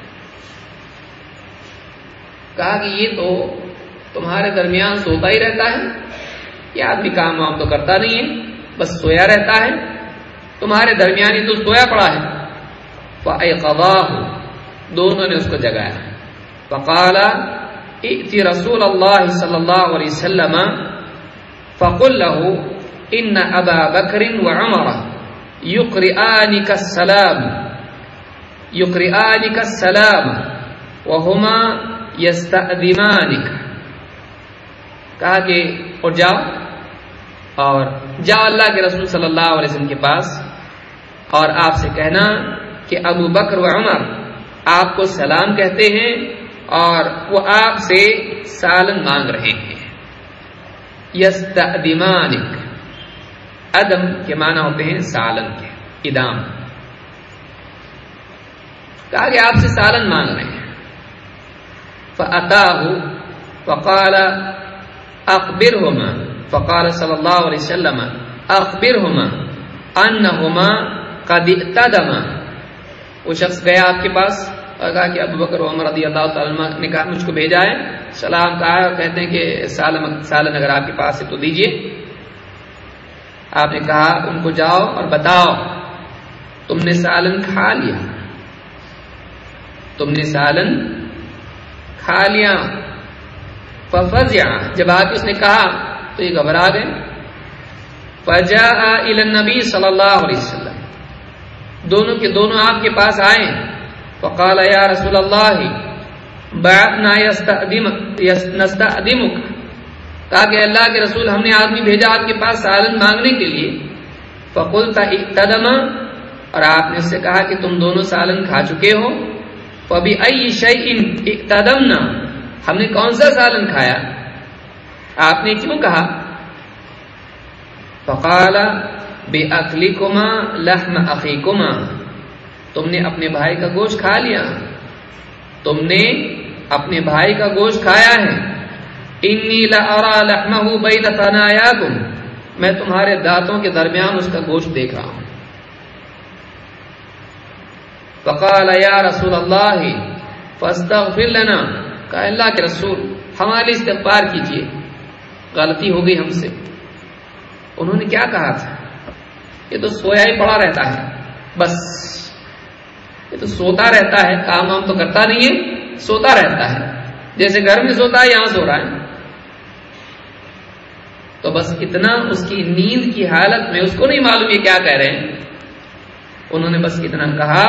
کہا کہ یہ تو تمہارے درمیان سوتا ہی رہتا ہے، یہ آدمی کام وام تو کرتا نہیں ہے، بس سویا رہتا ہے، تمہارے درمیان ہی تو سویا پڑا ہے۔ فأيقظاه، دونوں نے اس کو جگایا۔ فقال ائت رسول اللہ صلی اللہ علیہ وسلم فقل له ان ابا بکر وعمر يقرئانك السلام وهما يستأذنانك، کہا کہ اور جاؤ اللہ کے رسول صلی اللہ علیہ وسلم کے پاس اور آپ سے کہنا کہ ابو بکر و عمر آپ کو سلام کہتے ہیں اور وہ آپ سے سالن مانگ رہے ہیں۔ یستأذنانک، ادم کے معنی ہوتے ہیں سالن کے، ادام، کہا کہ آپ سے سالن مانگ رہے ہیں۔ فأتاه فقال اخبرهما، فقال صلی اللہ علیہ وسلم اخبرهما انهما قد اقتدما، وہ شخص گیا آپ کے پاس اور کہا کہ ابو بکر عمر رضی اللہ تعالیٰ عنہ نے کہا مجھ کو بھیجا ہے، سلام کہا ہے اور کہتے ہیں کہ سالن اگر آپ کے پاس ہے تو دیجئے۔ آپ نے کہا ان کو جاؤ اور بتاؤ تم نے سالن کھا لیا، تم نے سالن کھا لیا۔ ففزع، جب آ کے اس نے کہا تو یہ گھبرا گئے۔ فجاء الى النبی صلی اللہ علیہ وسلم، دونوں کے دونوں آپ کے پاس آئے۔ فقال یا رسول اللہ بعثنا نستأذنک، کہا کہ اللہ کے رسول ہم نے آدمی بھیجا آپ کے پاس سالن مانگنے کے لیے۔ فقلت اقتدما، اور آپ نے اس سے کہا کہ تم دونوں سالن کھا چکے ہو۔ فبأي شيء اقتدمنا، ہم نے کون سا سالن کھایا، آپ نے کیوں کہا؟ فقال بأكلكما لحم أخيكما، تم نے اپنے بھائی کا گوشت کھا لیا، تم نے اپنے بھائی کا گوشت کھایا ہے۔ انی لأرى لحمه بين ثناياكم، میں تمہارے دانتوں کے درمیان اس کا گوشت دیکھ رہا ہوں۔ فقال یا رسول اللہ فاستغفر لنا، کہا اللہ کے رسول ہمارے استغفار کیجیے، غلطی ہو گئی ہم سے۔ انہوں نے کیا کہا تھا، یہ تو سویا ہی پڑا رہتا ہے، بس یہ تو سوتا رہتا ہے، کام وام تو کرتا نہیں ہے، سوتا رہتا ہے، جیسے گھر میں سوتا ہے یہاں سو رہا ہے. تو بس اتنا اس کی نیند کی حالت میں اس کو نہیں معلوم یہ کیا کہہ رہے ہیں. انہوں نے بس اتنا کہا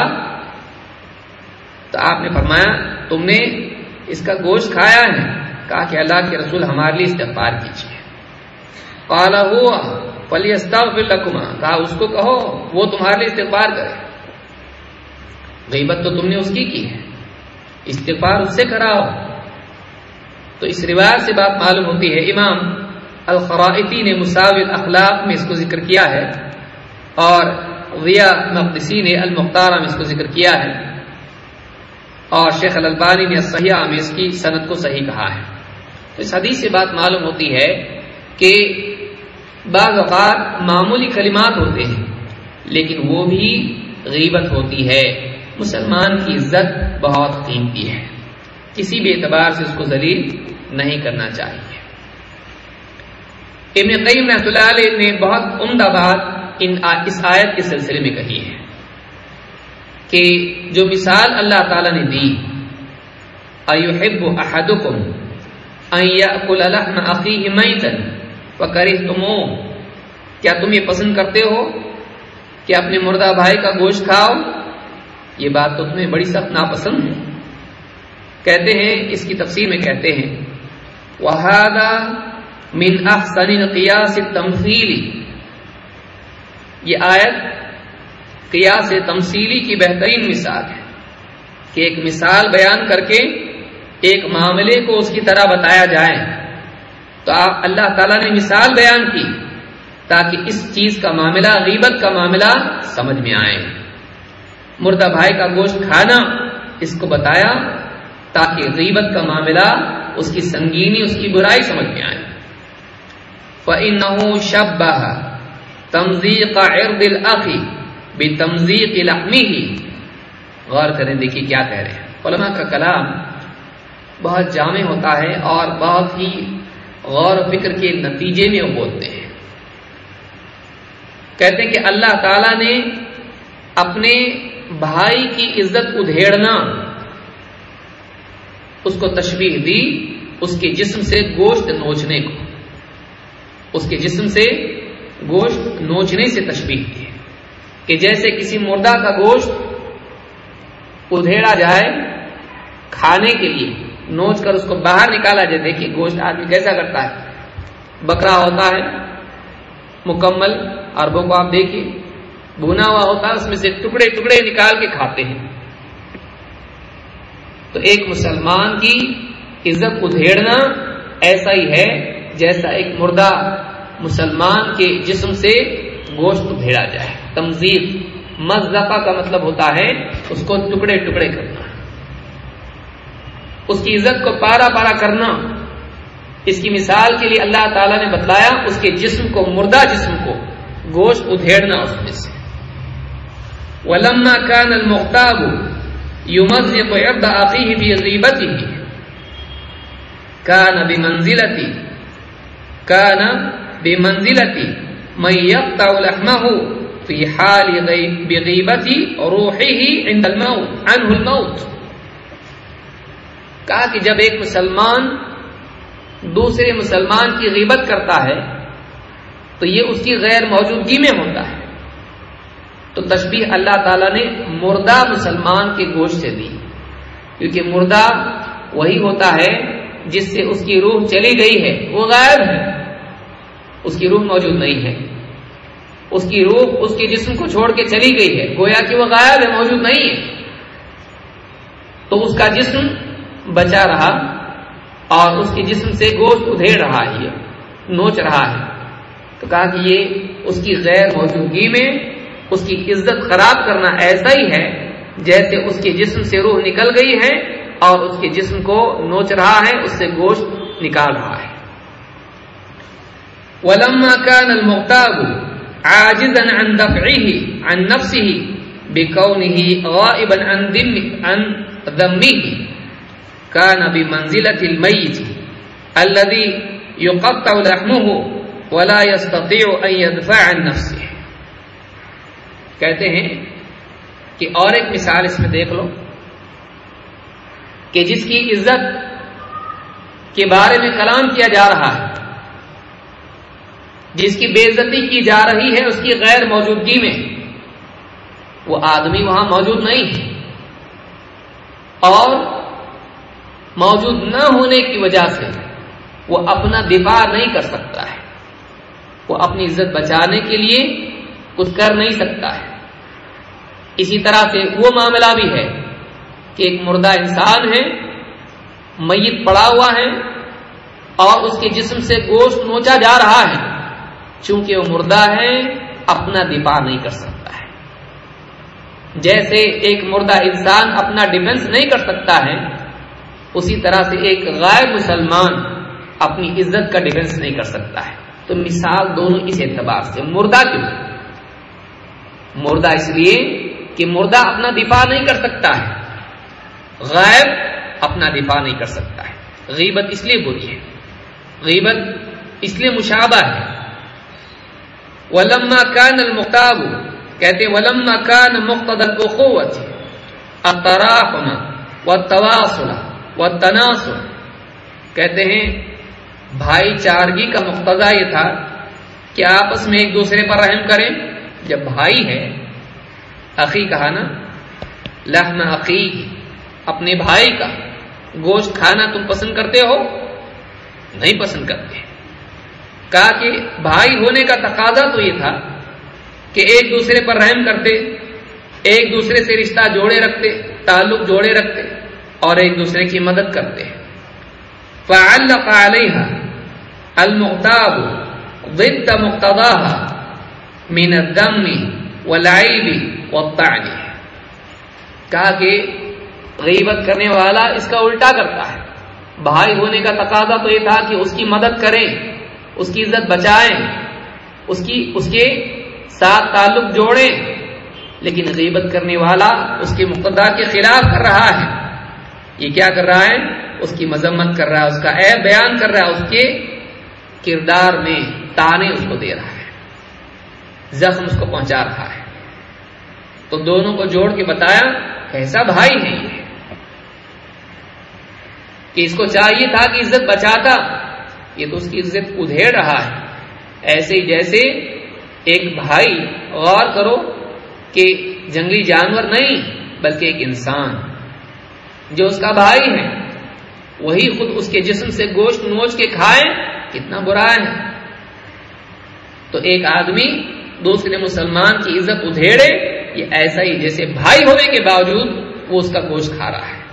تو آپ نے فرمایا تم نے اس کا گوشت کھایا ہے؟ کہا کہ اللہ کے رسول ہمارے لیے استغفار کیجیے. قال ہوا فلیستغفر لکما، کہا اس کو کہو وہ تمہارے لیے استغفار کرے. غیبت تو تم نے اس کی ہے، استغفار اس سے کراؤ. تو اس روایت سے بات معلوم ہوتی ہے. امام الخرائطی نے مساوی الاخلاق میں اس کو ذکر کیا ہے اور ضیاء مقدسی نے المختارہ میں اس کو ذکر کیا ہے اور شیخ الالبانی نے الصحیحہ میں اس کی سند کو صحیح کہا ہے. تو اس حدیث سے بات معلوم ہوتی ہے کہ بعض اوقات معمولی کلمات ہوتے ہیں لیکن وہ بھی غیبت ہوتی ہے. مسلمان کی عزت بہت قیمتی ہے، کسی بھی اعتبار سے اس کو ذلیل نہیں کرنا چاہیے. ابن قیم رحمۃ اللہ علیہ نے بہت عمدہ بات اس آیت کے سلسلے میں کہی ہے کہ جو مثال اللہ تعالی نے دی، اَيُحِبُّ أَحَدُكُمْ أَن يَأْكُلَ لَحْمَ أَخِيهِ مَيْتًا وَكَرِهْتُمُوهُ، کیا تم یہ پسند کرتے ہو کہ اپنے مردہ بھائی کا گوشت کھاؤ؟ یہ بات تو تمہیں بڑی سخت ناپسند ہے. کہتے ہیں اس کی تفسیر میں کہتے ہیں وَهَذَا مِنْ أَحْسَنِ الْقِيَاسِ التَّمْثِيلِ، یہ آیت قیاس تمثیلی کی بہترین مثال ہے کہ ایک مثال بیان کر کے ایک معاملے کو اس کی طرح بتایا جائے. تو آپ اللہ تعالیٰ نے مثال بیان کی تاکہ اس چیز کا معاملہ، غیبت کا معاملہ سمجھ میں آئے. مردہ بھائی کا گوشت کھانا اس کو بتایا تاکہ غیبت کا معاملہ، اس کی سنگینی، اس کی برائی سمجھ میں آئے. فَإِنَّهُ شَبَّهَ تمزیق عرض الاخ بتمزیق لحمه. غور کریں، دیکھیے کیا کہہ رہے ہیں. علماء کا کلام بہت جامع ہوتا ہے اور بہت ہی غور و فکر کے نتیجے میں وہ بولتے ہیں. کہتے ہیں کہ اللہ تعالی نے اپنے بھائی کی عزت ادھیڑنا، اس کو تشبیہ دی اس کے جسم سے گوشت نوچنے کو. اس کے جسم سے گوشت نوچنے سے تشبیہ دی کہ جیسے کسی مردہ کا گوشت ادھیڑا جائے کھانے کے لیے، نوچ کر اس کو باہر نکالا جائے. دیکھیے گوشت آدمی کیسا کرتا ہے، بکرا ہوتا ہے مکمل، عربوں کو آپ دیکھیے بھونا ہوا ہوتا ہے، اس میں سے ٹکڑے ٹکڑے نکال کے کھاتے ہیں. تو ایک مسلمان کی عزت ادھیڑنا ایسا ہی ہے جیسا ایک مردہ مسلمان کے جسم سے گوشت ادھیڑا جائے. تمزیق، مزقہ کا مطلب ہوتا ہے اس کو ٹکڑے ٹکڑے کرنا، اس کی عزت کو پارا پارا کرنا. اس کی مثال کے لیے اللہ تعالیٰ نے بتلایا اس کے جسم کو، مردہ جسم کو گوشت ادھیڑنا اس میں سے. وَلَمَّا كَانَ الْمُغْتَابُ يُمَزِّقُ عِرْضَ أَخِيهِ بِغِيبَتِهِ كَانَ بِمَنزِلَةِ مَنْ يَقْطَعُ لَحْمَهُ فِي حَالِ بِغِيبَةِ رُوحِهِ عِنْدَ عَنْهُ الْمَوْتِ. کہا کہ جب ایک مسلمان دوسرے مسلمان کی غیبت کرتا ہے تو یہ اس کی غیر موجودگی میں ہوتا ہے. تو تشبیہ اللہ تعالیٰ نے مردہ مسلمان کے گوشت سے دی، کیونکہ مردہ وہی ہوتا ہے جس سے اس کی روح چلی گئی ہے، وہ غائب ہے، اس کی روح موجود نہیں ہے. اس کی روح اس کے جسم کو چھوڑ کے چلی گئی ہے، گویا کہ وہ غائب ہے، موجود نہیں ہے. تو اس کا جسم بچا رہا اور اس کے جسم سے گوشت ادھیڑ رہا ہے، نوچ رہا ہے. تو کہا کہ یہ اس کی غیر موجودگی میں اس کی عزت خراب کرنا ایسا ہی ہے جیسے اس کے جسم سے روح نکل گئی ہے اور اس کے جسم کو نوچ رہا ہے، اس سے گوشت نکال رہا ہے. وَلَمَّا كَانَ الْمُغْتَابُ عَاجِزًا عَنْ دَفْعِهِ عَنْ نَفْسِهِ بِكَوْنِهِ غَائِبًا عَنْ ذَمِّهِ كَانَ بِمَنْزِلَةِ الْمَيِّتِ الَّذِي يُقَطَّعُ لَحْمُهُ وَلَا يَسْتَطِيعُ أَنْ يَدْفَعَ عَنْ نَفْسِهِ. کہتے ہیں کہ اور ایک مثال اس میں دیکھ لو کہ جس کی عزت کے بارے میں کلام کیا جا رہا ہے، جس کی بے عزتی کی جا رہی ہے اس کی غیر موجودگی میں، وہ آدمی وہاں موجود نہیں ہے، اور موجود نہ ہونے کی وجہ سے وہ اپنا دفاع نہیں کر سکتا ہے، وہ اپنی عزت بچانے کے لیے کچھ کر نہیں سکتا ہے۔ اسی طرح سے وہ معاملہ بھی ہے کہ ایک مردہ انسان ہے، میت پڑا ہوا ہے اور اس کے جسم سے گوشت نوچا جا رہا ہے، چونکہ وہ مردہ ہے اپنا دفاع نہیں کر سکتا ہے۔ جیسے ایک مردہ انسان اپنا ڈیفنس نہیں کر سکتا ہے، اسی طرح سے ایک غیر مسلمان اپنی عزت کا ڈیفنس نہیں کر سکتا ہے۔ تو مثال دونوں اس اعتبار سے، مردہ کیوں؟ مردہ اس لیے کہ مردہ اپنا دفاع نہیں کر سکتا ہے، غائب اپنا دفاع نہیں کر سکتا ہے۔ غیبت اس لیے بری ہے، غیبت اس لیے مشابہ ہے۔ وَلَمَّا كَانَ الْمُغْتَابُ، کہتے وَلَمَّا كَانَ مُقْتَضَى الْأُخُوَّةِ التَّرَاحُمَ وَالتَّوَاصُلَ وَالتَّنَاصُرَ، کہتے ہیں بھائی چارگی کا مقتضا یہ تھا کہ آپس میں ایک دوسرے پر رحم کریں۔ جب بھائی ہے، اخی کہا نا، لحم اخی، اپنے بھائی کا گوشت کھانا تم پسند کرتے ہو؟ نہیں پسند کرتے۔ کہا کہ بھائی ہونے کا تقاضا تو یہ تھا کہ ایک دوسرے پر رحم کرتے، ایک دوسرے سے رشتہ جوڑے رکھتے، تعلق جوڑے رکھتے اور ایک دوسرے کی مدد کرتے۔ فعلق علیہا المغتاب ضد مقتضاها من الذم والعیب والطعن، کہا کہ غیبت کرنے والا اس کا الٹا کرتا ہے۔ بھائی ہونے کا تقاضا تو یہ تھا کہ اس کی مدد کریں، اس کی عزت بچائیں، اس کے ساتھ تعلق جوڑیں، لیکن غیبت کرنے والا اس کے مقتضا کے خلاف کر رہا ہے۔ یہ کیا کر رہا ہے؟ اس کی مذمت کر رہا ہے، اس کا عیب بیان کر رہا ہے، اس کے کردار میں تانے اس کو دے رہا ہے، زخم اس کو پہنچا رہا ہے۔ تو دونوں کو جوڑ کے بتایا کیسا بھائی ہے یہ، کہ اس کو چاہیے تھا کہ عزت بچاتا، یہ تو اس کی عزت ادھیڑ رہا ہے۔ ایسے ہی جیسے ایک بھائی، غور کرو کہ جنگلی جانور نہیں بلکہ ایک انسان جو اس کا بھائی ہے، وہی خود اس کے جسم سے گوشت نوچ کے کھائے، کتنا برا ہے۔ تو ایک آدمی دوسرے مسلمان کی عزت ادھیڑے، یہ ایسا ہی جیسے بھائی ہونے کے باوجود وہ اس کا گوشت کھا رہا ہے۔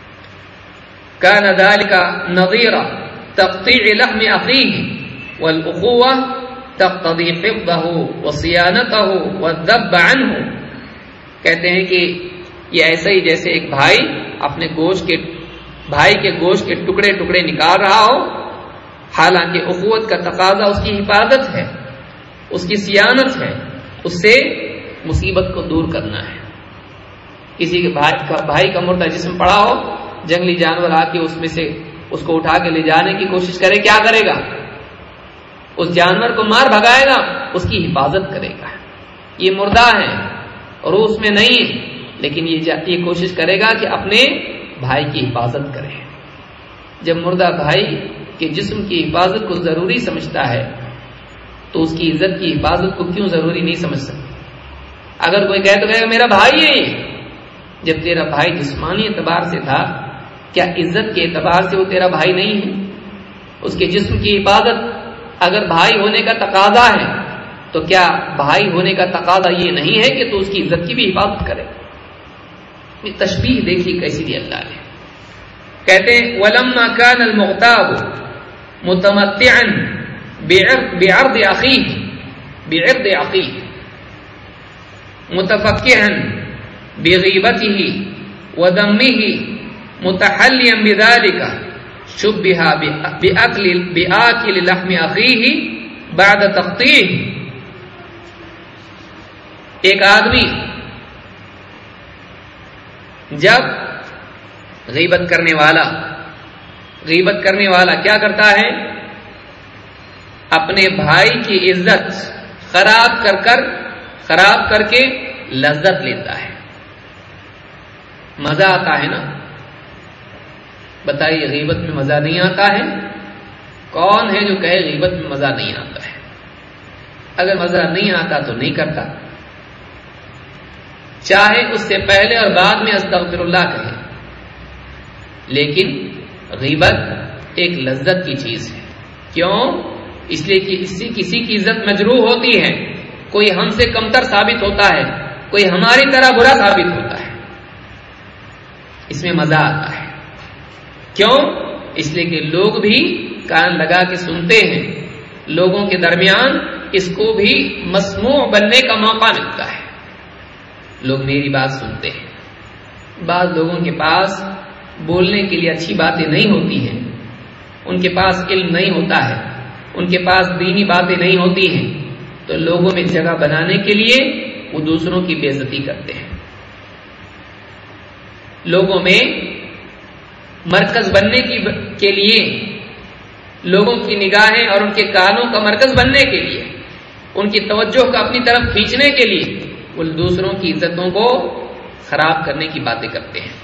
كان ذلك نظير تقطيع لحم أخيه والأخوة تقتضي حفظه وصيانته والذب عنه، کہتے ہیں کہ یہ ایسا ہی جیسے ایک بھائی اپنے بھائی کے گوشت کے ٹکڑے ٹکڑے نکال رہا ہو، حالانکہ اخوت کا تقاضا اس کی حفاظت ہے، اس کی صیانت ہے، اس سے مصیبت کو دور کرنا ہے۔ کسی کے بھائی کا مردہ جسم پڑا ہو، جنگلی جانور آ کے اس میں سے اس کو اٹھا کے لے جانے کی کوشش کرے، کیا کرے گا؟ اس جانور کو مار بھگائے گا، اس کی حفاظت کرے گا۔ یہ مردہ ہے اور اس میں نہیں ہے، لیکن یہ کوشش کرے گا کہ اپنے بھائی کی حفاظت کرے۔ جب مردہ بھائی کے جسم کی حفاظت کو ضروری سمجھتا ہے تو اس کی عزت کی حفاظت کو کیوں ضروری نہیں سمجھ سکتا؟ اگر کوئی کہے تو کہے گا میرا بھائی ہے یہ، جب تیرا بھائی جسمانی اعتبار سے تھا، کیا عزت کے اعتبار سے وہ تیرا بھائی نہیں ہے؟ اس کے جسم کی حفاظت اگر بھائی ہونے کا تقاضا ہے تو کیا بھائی ہونے کا تقاضا یہ نہیں ہے کہ تو اس کی عزت کی بھی حفاظت کرے؟ تشبیہ دیکھی کیسی دی اللہ نے۔ کہتے ہیں وَلَمَّا كَانَ الْمُغْتَابُ مُتَمَتِّعًا بِعِرْضِ أَخِيهِ مُتَفَكِّهًا بِغِيبَتِهِ وَذَمِّهِ مُتَحَلِّيًا بِذَلِكَ شُبِّهَ بِآكِلِ لَحْمِ أَخِيهِ بعد تقطيعه۔ ایک آدمی جب غیبت کرنے والا کیا کرتا ہے؟ اپنے بھائی کی عزت خراب کر کے لذت لیتا ہے، مزہ آتا ہے نا؟ بتائیے غیبت میں مزہ نہیں آتا ہے؟ کون ہے جو کہے غیبت میں مزہ نہیں آتا ہے؟ اگر مزہ نہیں آتا تو نہیں کرتا، چاہے اس سے پہلے اور بعد میں استغفر اللہ کہے، لیکن غیبت ایک لذت کی چیز ہے۔ کیوں؟ اس لیے کہ اس سے کسی کی عزت مجروح ہوتی ہے، کوئی ہم سے کمتر ثابت ہوتا ہے، کوئی ہماری طرح برا ثابت ہوتا ہے، اس میں مزہ آتا ہے۔ کیوں؟ اس لیے کہ لوگ بھی کان لگا کے سنتے ہیں، لوگوں کے درمیان اس کو بھی مسموع بننے کا موقع ملتا ہے، لوگ میری بات سنتے ہیں۔ بعض لوگوں کے پاس بولنے کے لیے اچھی باتیں نہیں ہوتی ہیں، ان کے پاس علم نہیں ہوتا ہے، ان کے پاس دینی باتیں نہیں ہوتی ہیں، تو لوگوں میں جگہ بنانے کے لیے وہ دوسروں کی بے عزتی کرتے ہیں، لوگوں میں مرکز بننے کے لیے، لوگوں کی نگاہیں اور ان کے کانوں کا مرکز بننے کے لیے، ان کی توجہ کو اپنی طرف کھینچنے کے لیے وہ دوسروں کی عزتوں کو خراب کرنے کی باتیں کرتے ہیں۔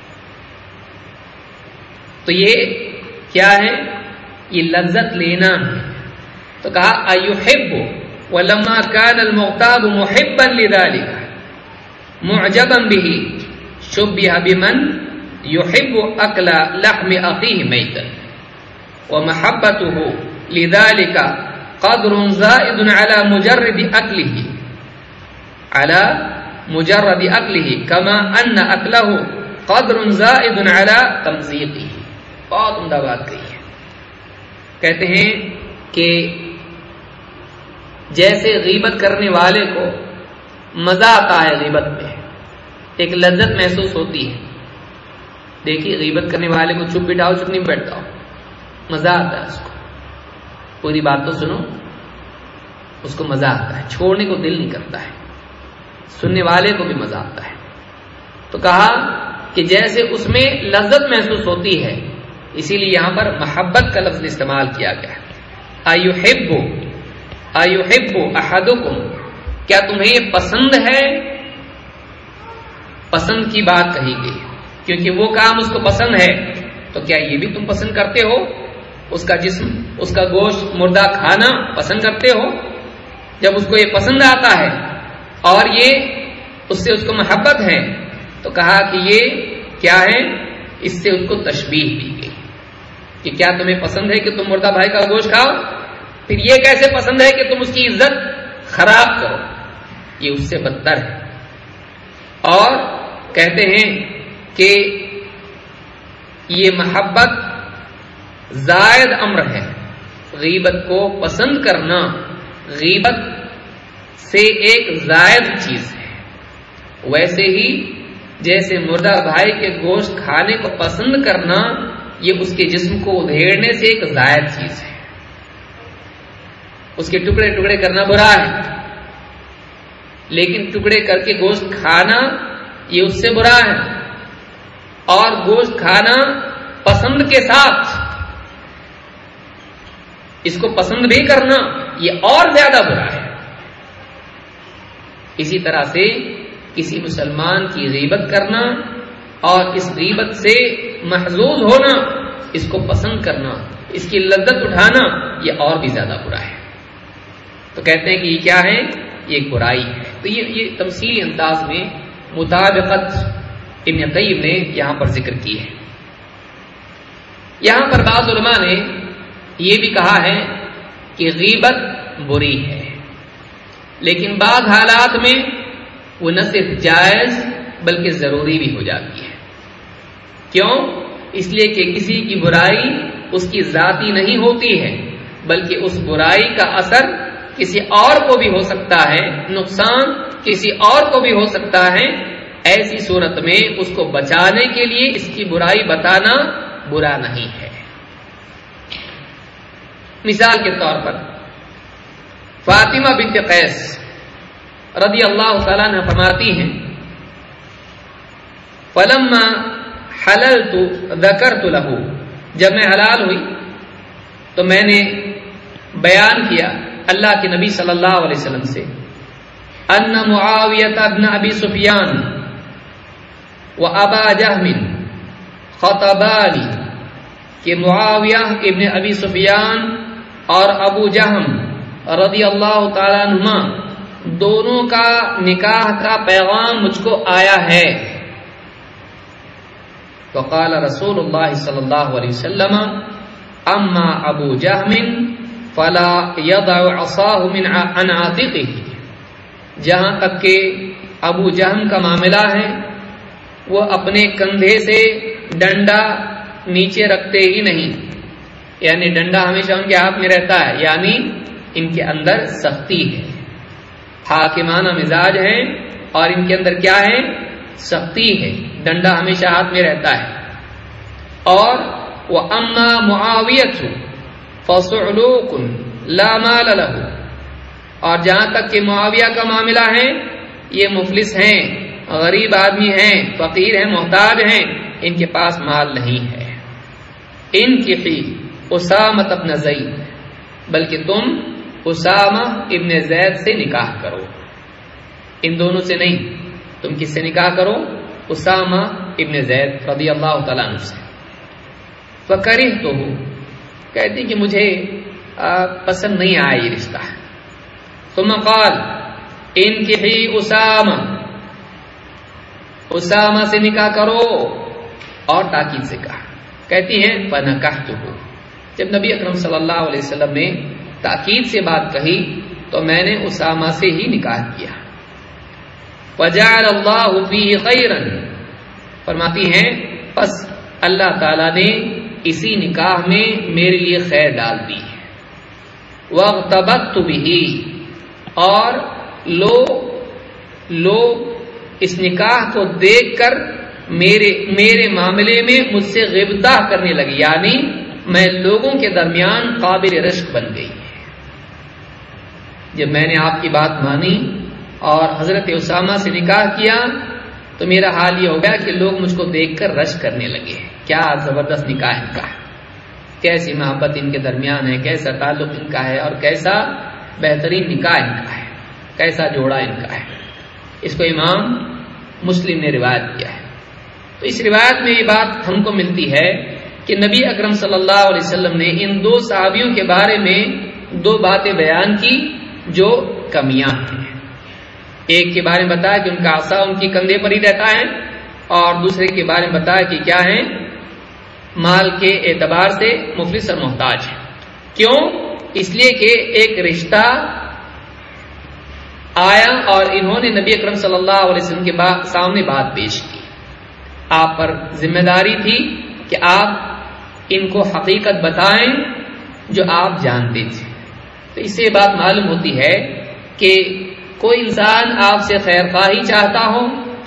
تو یہ کیا ہے؟ یہ لذت لینا ہے۔ تو کہا ایحب ولما كان المغتاب محبا لذلك معجبا به شبه بمن يحب اكل لحم اخيه ميتا ومحبته لذلك قدر زائد على مجرد اكله كما ان اكله قدر زائد على تمزيقه۔ بہت عمدہ بات کہی ہے۔ کہتے ہیں کہ جیسے غیبت کرنے والے کو مزہ آتا ہے، غیبت میں ایک لذت محسوس ہوتی ہے۔ دیکھیے غیبت کرنے والے کو چپ بٹھاؤ، چپ نہیں بیٹھتا ہو، مزہ آتا ہے اس کو، پوری بات تو سنو، اس کو مزہ آتا ہے، چھوڑنے کو دل نہیں کرتا ہے، سننے والے کو بھی مزہ آتا ہے۔ تو کہا کہ جیسے اس میں لذت محسوس ہوتی ہے، اسی لیے یہاں پر محبت کا لفظ استعمال کیا گیا ہے۔ ایحب احدکم، کیا تمہیں یہ پسند ہے؟ پسند کی بات کہی گئی کیونکہ وہ کام اس کو پسند ہے، تو کیا یہ بھی تم پسند کرتے ہو؟ اس کا جسم، اس کا گوشت مردہ کھانا پسند کرتے ہو؟ جب اس کو یہ پسند آتا ہے اور یہ اس سے اس کو محبت ہے، تو کہا کہ یہ کیا ہے؟ اس سے اس کو تشبیہ دی گئی کہ کیا تمہیں پسند ہے کہ تم مردہ بھائی کا گوشت کھاؤ؟ پھر یہ کیسے پسند ہے کہ تم اس کی عزت خراب کرو؟ یہ اس سے بدتر ہے۔ اور کہتے ہیں کہ یہ محبت زائد امر ہے، غیبت کو پسند کرنا غیبت سے ایک زائد چیز ہے۔ ویسے ہی جیسے مردہ بھائی کے گوشت کھانے کو پسند کرنا یہ اس کے جسم کو ادھیڑنے سے ایک زائد چیز ہے، اس کے ٹکڑے ٹکڑے کرنا برا ہے، لیکن ٹکڑے کر کے گوشت کھانا یہ اس سے برا ہے، اور گوشت کھانا پسند کے ساتھ اس کو پسند بھی کرنا یہ اور زیادہ برا ہے۔ اسی طرح سے کسی مسلمان کی غیبت کرنا اور اس غیبت سے محظوظ ہونا، اس کو پسند کرنا، اس کی لذت اٹھانا یہ اور بھی زیادہ برا ہے۔ تو کہتے ہیں کہ یہ کیا ہے؟ یہ ایک برائی ہے۔ تو یہ تمثیلی انداز میں مطابقت ابن قیم نے یہاں پر ذکر کی ہے۔ یہاں پر بعض علماء نے یہ بھی کہا ہے کہ غیبت بری ہے، لیکن بعض حالات میں وہ نہ صرف جائز بلکہ ضروری بھی ہو جاتی ہے۔ کیوں؟ اس لیے کہ کسی کی برائی اس کی ذاتی نہیں ہوتی ہے، بلکہ اس برائی کا اثر کسی اور کو بھی ہو سکتا ہے، نقصان کسی اور کو بھی ہو سکتا ہے۔ ایسی صورت میں اس کو بچانے کے لیے اس کی برائی بتانا برا نہیں ہے۔ مثال کے طور پر فاطمہ بنت قیس رضی اللہ تعالیٰ عنہ فرماتی ہیں فلما حللت ذکرت له، جب میں حلال ہوئی تو میں نے بیان کیا اللہ کے نبی صلی اللہ علیہ وسلم سے ان معاویہ ابن ابی سفیان وابا جہم خطبانی کہ معاویہ ابن ابی سفیان اور ابو جہم رضی اللہ تعالیٰ عنہما دونوں کا نکاح کا پیغام مجھ کو آیا ہے. وقال رسول اللہ صلی اللہ علیہ وسلم اما ابو جہم فلا يضع عصاه من عن عاتقه. جہاں تک کہ ابو جہم کا معاملہ ہے وہ اپنے کندھے سے ڈنڈا نیچے رکھتے ہی نہیں، یعنی ڈنڈا ہمیشہ ان کے ہاتھ میں رہتا ہے، یعنی ان کے اندر سختی ہے، حاکمانہ مزاج ہے اور ان کے اندر کیا ہے؟ سختی ہے، ڈنڈا ہمیشہ ہاتھ میں رہتا ہے. اور وَأَمَّا مُعَاوِيَةُ فَصُعْلُوكٌ لَا مَالَ لَهُ. اور جہاں تک کہ معاویہ کا معاملہ ہے یہ مفلس ہیں، غریب آدمی ہیں، فقیر ہیں، محتاج ہیں، ان کے پاس مال نہیں ہے. انکحی اسامہ ابن زید، بلکہ تم اسامہ ابن زید سے نکاح کرو، ان دونوں سے نہیں، تم کس سے نکاح کرو؟ اسامہ ابن زید رضی اللہ تعالیٰ عنہ سے. فکرہتہ، کہتی کہ مجھے پسند نہیں آیا یہ رشتہ. ثم قال انکحی اسامہ، اسامہ سے نکاح کرو، اور تاکید سے کہا. کہتی ہیں فنکحتہ، جب نبی اکرم صلی اللہ علیہ وسلم نے تاکید سے بات کہی تو میں نے اسامہ سے ہی نکاح کیا. وجعل اللہ فیہ خیرا، فرماتی ہیں پس اللہ تعالی نے اسی نکاح میں میرے لیے خیر ڈال دی ہے. واغتبطت بہ، اور لوگ اس نکاح کو دیکھ کر میرے معاملے میں مجھ سے غیبتہ کرنے لگی، یعنی میں لوگوں کے درمیان قابل رشک بن گئی. جب میں نے آپ کی بات مانی اور حضرت اسامہ سے نکاح کیا تو میرا حال یہ ہو گیا کہ لوگ مجھ کو دیکھ کر رشک کرنے لگے. کیا زبردست نکاح ان کا ہے، کیسی محبت ان کے درمیان ہے، کیسا تعلق ان کا ہے، اور کیسا بہترین نکاح ان کا ہے، کیسا جوڑا ان کا ہے. اس کو امام مسلم نے روایت کیا ہے. تو اس روایت میں یہ بات ہم کو ملتی ہے کہ نبی اکرم صلی اللہ علیہ وسلم نے ان دو صحابیوں کے بارے میں دو باتیں بیان کی جو کمیاں ہیں. ایک کے بارے میں بتایا کہ ان کا عصا ان کی کندھے پر ہی رہتا ہے، اور دوسرے کے بارے میں بتایا کہ کیا ہے؟ مال کے اعتبار سے مفلس اور محتاج ہے. کیوں؟ اس لیے کہ ایک رشتہ آیا اور انہوں نے نبی اکرم صلی اللہ علیہ وسلم کے سامنے بات پیش کی. آپ پر ذمہ داری تھی کہ آپ ان کو حقیقت بتائیں جو آپ جانتے تھے. تو اس سے بات معلوم ہوتی ہے کہ کوئی انسان آپ سے خیر خواہی چاہتا ہو،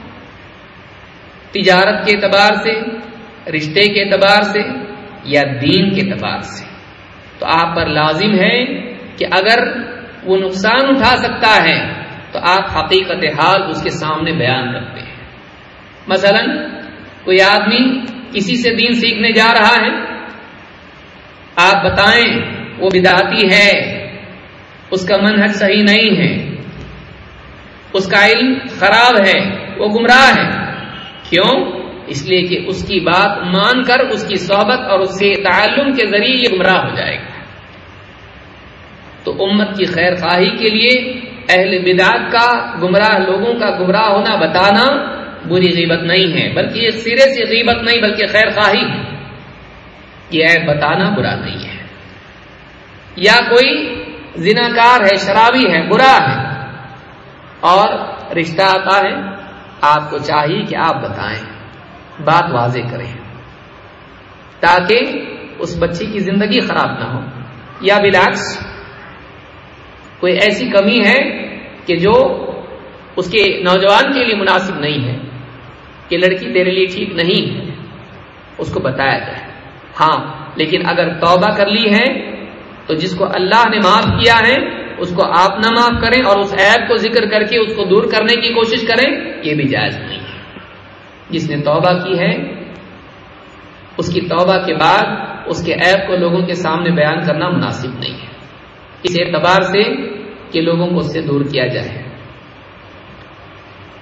تجارت کے اعتبار سے، رشتے کے اعتبار سے یا دین کے اعتبار سے، تو آپ پر لازم ہے کہ اگر وہ نقصان اٹھا سکتا ہے تو آپ حقیقت حال اس کے سامنے بیان کرتے ہیں. مثلا کوئی آدمی کسی سے دین سیکھنے جا رہا ہے، آپ بتائیں وہ بدعتی ہے، اس کا منہج صحیح نہیں ہے، اس کا علم خراب ہے، وہ گمراہ ہے. کیوں؟ اس لیے کہ اس کی بات مان کر اس کی صحبت اور اس سے تعلم کے ذریعے یہ گمراہ ہو جائے گا. تو امت کی خیر خواہی کے لیے اہل بدعت کا، گمراہ لوگوں کا گمراہ ہونا بتانا بری غیبت نہیں ہے، بلکہ یہ سرے سے غیبت نہیں بلکہ خیر خواہی ہے. یہ عیب بتانا برا نہیں ہے. یا کوئی زناکار ہے، شرابی ہے، برا ہے، اور رشتہ آتا ہے، آپ کو چاہیے کہ آپ بتائیں، بات واضح کریں تاکہ اس بچی کی زندگی خراب نہ ہو. یا بالعکس کوئی ایسی کمی ہے کہ جو اس کے نوجوان کے لیے مناسب نہیں ہے، کہ لڑکی تیرے لیے ٹھیک نہیں ہے، اس کو بتایا جائے. ہاں لیکن اگر توبہ کر لی ہے تو جس کو اللہ نے معاف کیا ہے اس کو آپ نہ معاف کریں اور اس عیب کو ذکر کر کے اس کو دور کرنے کی کوشش کریں، یہ بھی جائز نہیں ہے. جس نے توبہ کی ہے اس کی توبہ کے بعد اس کے عیب کو لوگوں کے سامنے بیان کرنا مناسب نہیں ہے، اس اعتبار سے کہ لوگوں کو اس سے دور کیا جائے.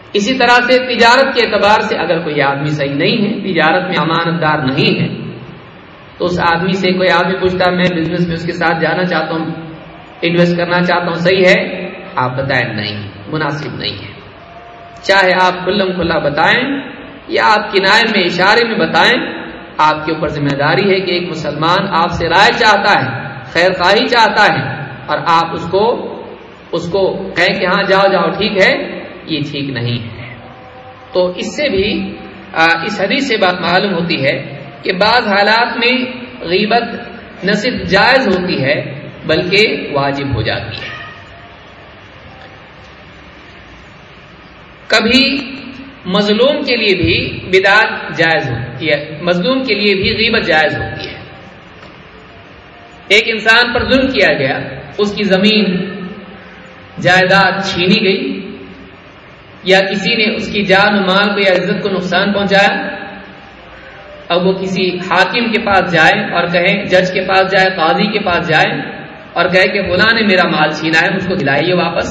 اسی طرح سے تجارت کے اعتبار سے اگر کوئی آدمی صحیح نہیں ہے، تجارت میں امانت دار نہیں ہے، تو اس آدمی سے کوئی آدمی پوچھتا میں بزنس میں اس کے ساتھ جانا چاہتا ہوں، انویسٹ کرنا چاہتا ہوں، صحیح ہے؟ آپ بتائیں نہیں، مناسب نہیں ہے۔ چاہے آپ کھلم کھلا بتائیں یا آپ کنارے میں اشارے میں بتائیں، آپ کے اوپر ذمہ داری ہے کہ ایک مسلمان آپ سے رائے چاہتا ہے، خیر خواہی چاہتا ہے، اور آپ اس کو کہیں کہ ہاں جاؤ جاؤ ٹھیک ہے، یہ ٹھیک نہیں ہے۔ تو اس سے بھی اس حدیث سے بات معلوم ہوتی ہے کہ بعض حالات میں غیبت نہ صرف جائز ہوتی ہے بلکہ واجب ہو جاتی ہے۔ کبھی مظلوم کے لیے بھی بدعت جائز ہوتی ہے، مظلوم کے لیے بھی غیبت جائز ہوتی ہے۔ ایک انسان پر ظلم کیا گیا، اس کی زمین جائیداد چھینی گئی، یا کسی نے اس کی جان و مال کو یا عزت کو نقصان پہنچایا، اب وہ کسی حاکم کے پاس جائے اور کہے، جج کے پاس جائے، قاضی کے پاس جائے اور کہے کہ فلاں نے میرا مال چھینا ہے، مجھ کو دلائیے واپس،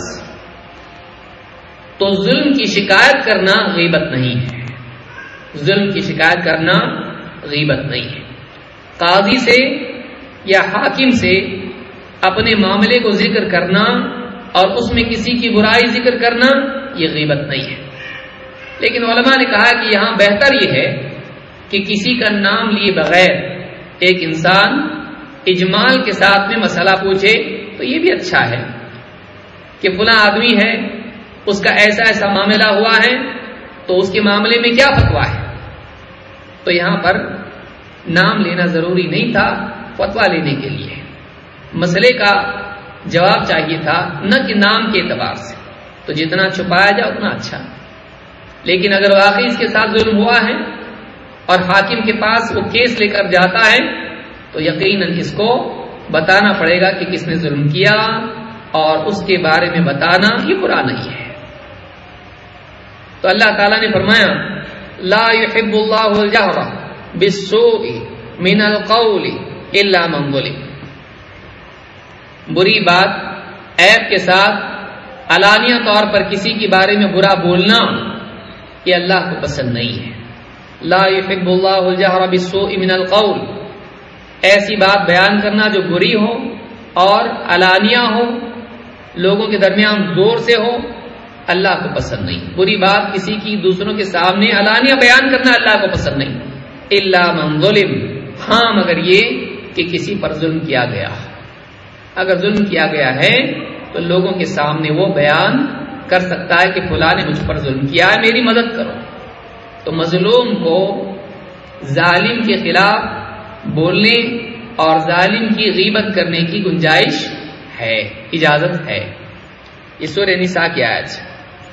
تو ظلم کی شکایت کرنا غیبت نہیں ہے۔ ظلم کی شکایت کرنا غیبت نہیں ہے۔ قاضی سے یا حاکم سے اپنے معاملے کو ذکر کرنا اور اس میں کسی کی برائی ذکر کرنا یہ غیبت نہیں ہے۔ لیکن علماء نے کہا کہ یہاں بہتر یہ ہے کہ کسی کا نام لیے بغیر ایک انسان اجمال کے ساتھ میں مسئلہ پوچھے تو یہ بھی اچھا ہے کہ فلاں آدمی ہے، اس کا ایسا ایسا معاملہ ہوا ہے، تو اس کے معاملے میں کیا فتویٰ ہے۔ تو یہاں پر نام لینا ضروری نہیں تھا فتویٰ لینے کے لیے، مسئلے کا جواب چاہیے تھا، نہ کہ نام کے اعتبار سے، تو جتنا چھپایا جائے اتنا اچھا۔ لیکن اگر واقعی اس کے ساتھ ظلم ہوا ہے اور حاکم کے پاس وہ کیس لے کر جاتا ہے تو یقیناً اس کو بتانا پڑے گا کہ کس نے ظلم کیا، اور اس کے بارے میں بتانا یہ برا نہیں ہے۔ تو اللہ تعالیٰ نے فرمایا لا يحب اللہ الجہر بالسوء من القول الا من ظلم، بری بات، عیب کے ساتھ علانیہ طور پر کسی کے بارے میں برا بولنا یہ اللہ کو پسند نہیں ہے۔ لا يحب اللہ الجہر بالسوء من القول، ایسی بات بیان کرنا جو بری ہو اور علانیہ ہو، لوگوں کے درمیان زور سے ہو، اللہ کو پسند نہیں۔ بری بات کسی کی دوسروں کے سامنے علانیہ بیان کرنا اللہ کو پسند نہیں۔ الا من ظلم، ہاں مگر یہ کہ کسی پر ظلم کیا گیا، اگر ظلم کیا گیا ہے تو لوگوں کے سامنے وہ بیان کر سکتا ہے کہ فلاں نے مجھ پر ظلم کیا ہے، میری مدد کرو۔ تو مظلوم کو ظالم کے خلاف بولنے اور ظالم کی غیبت کرنے کی گنجائش ہے، اجازت ہے۔ یہ سورہ نساء کی آیت ہے۔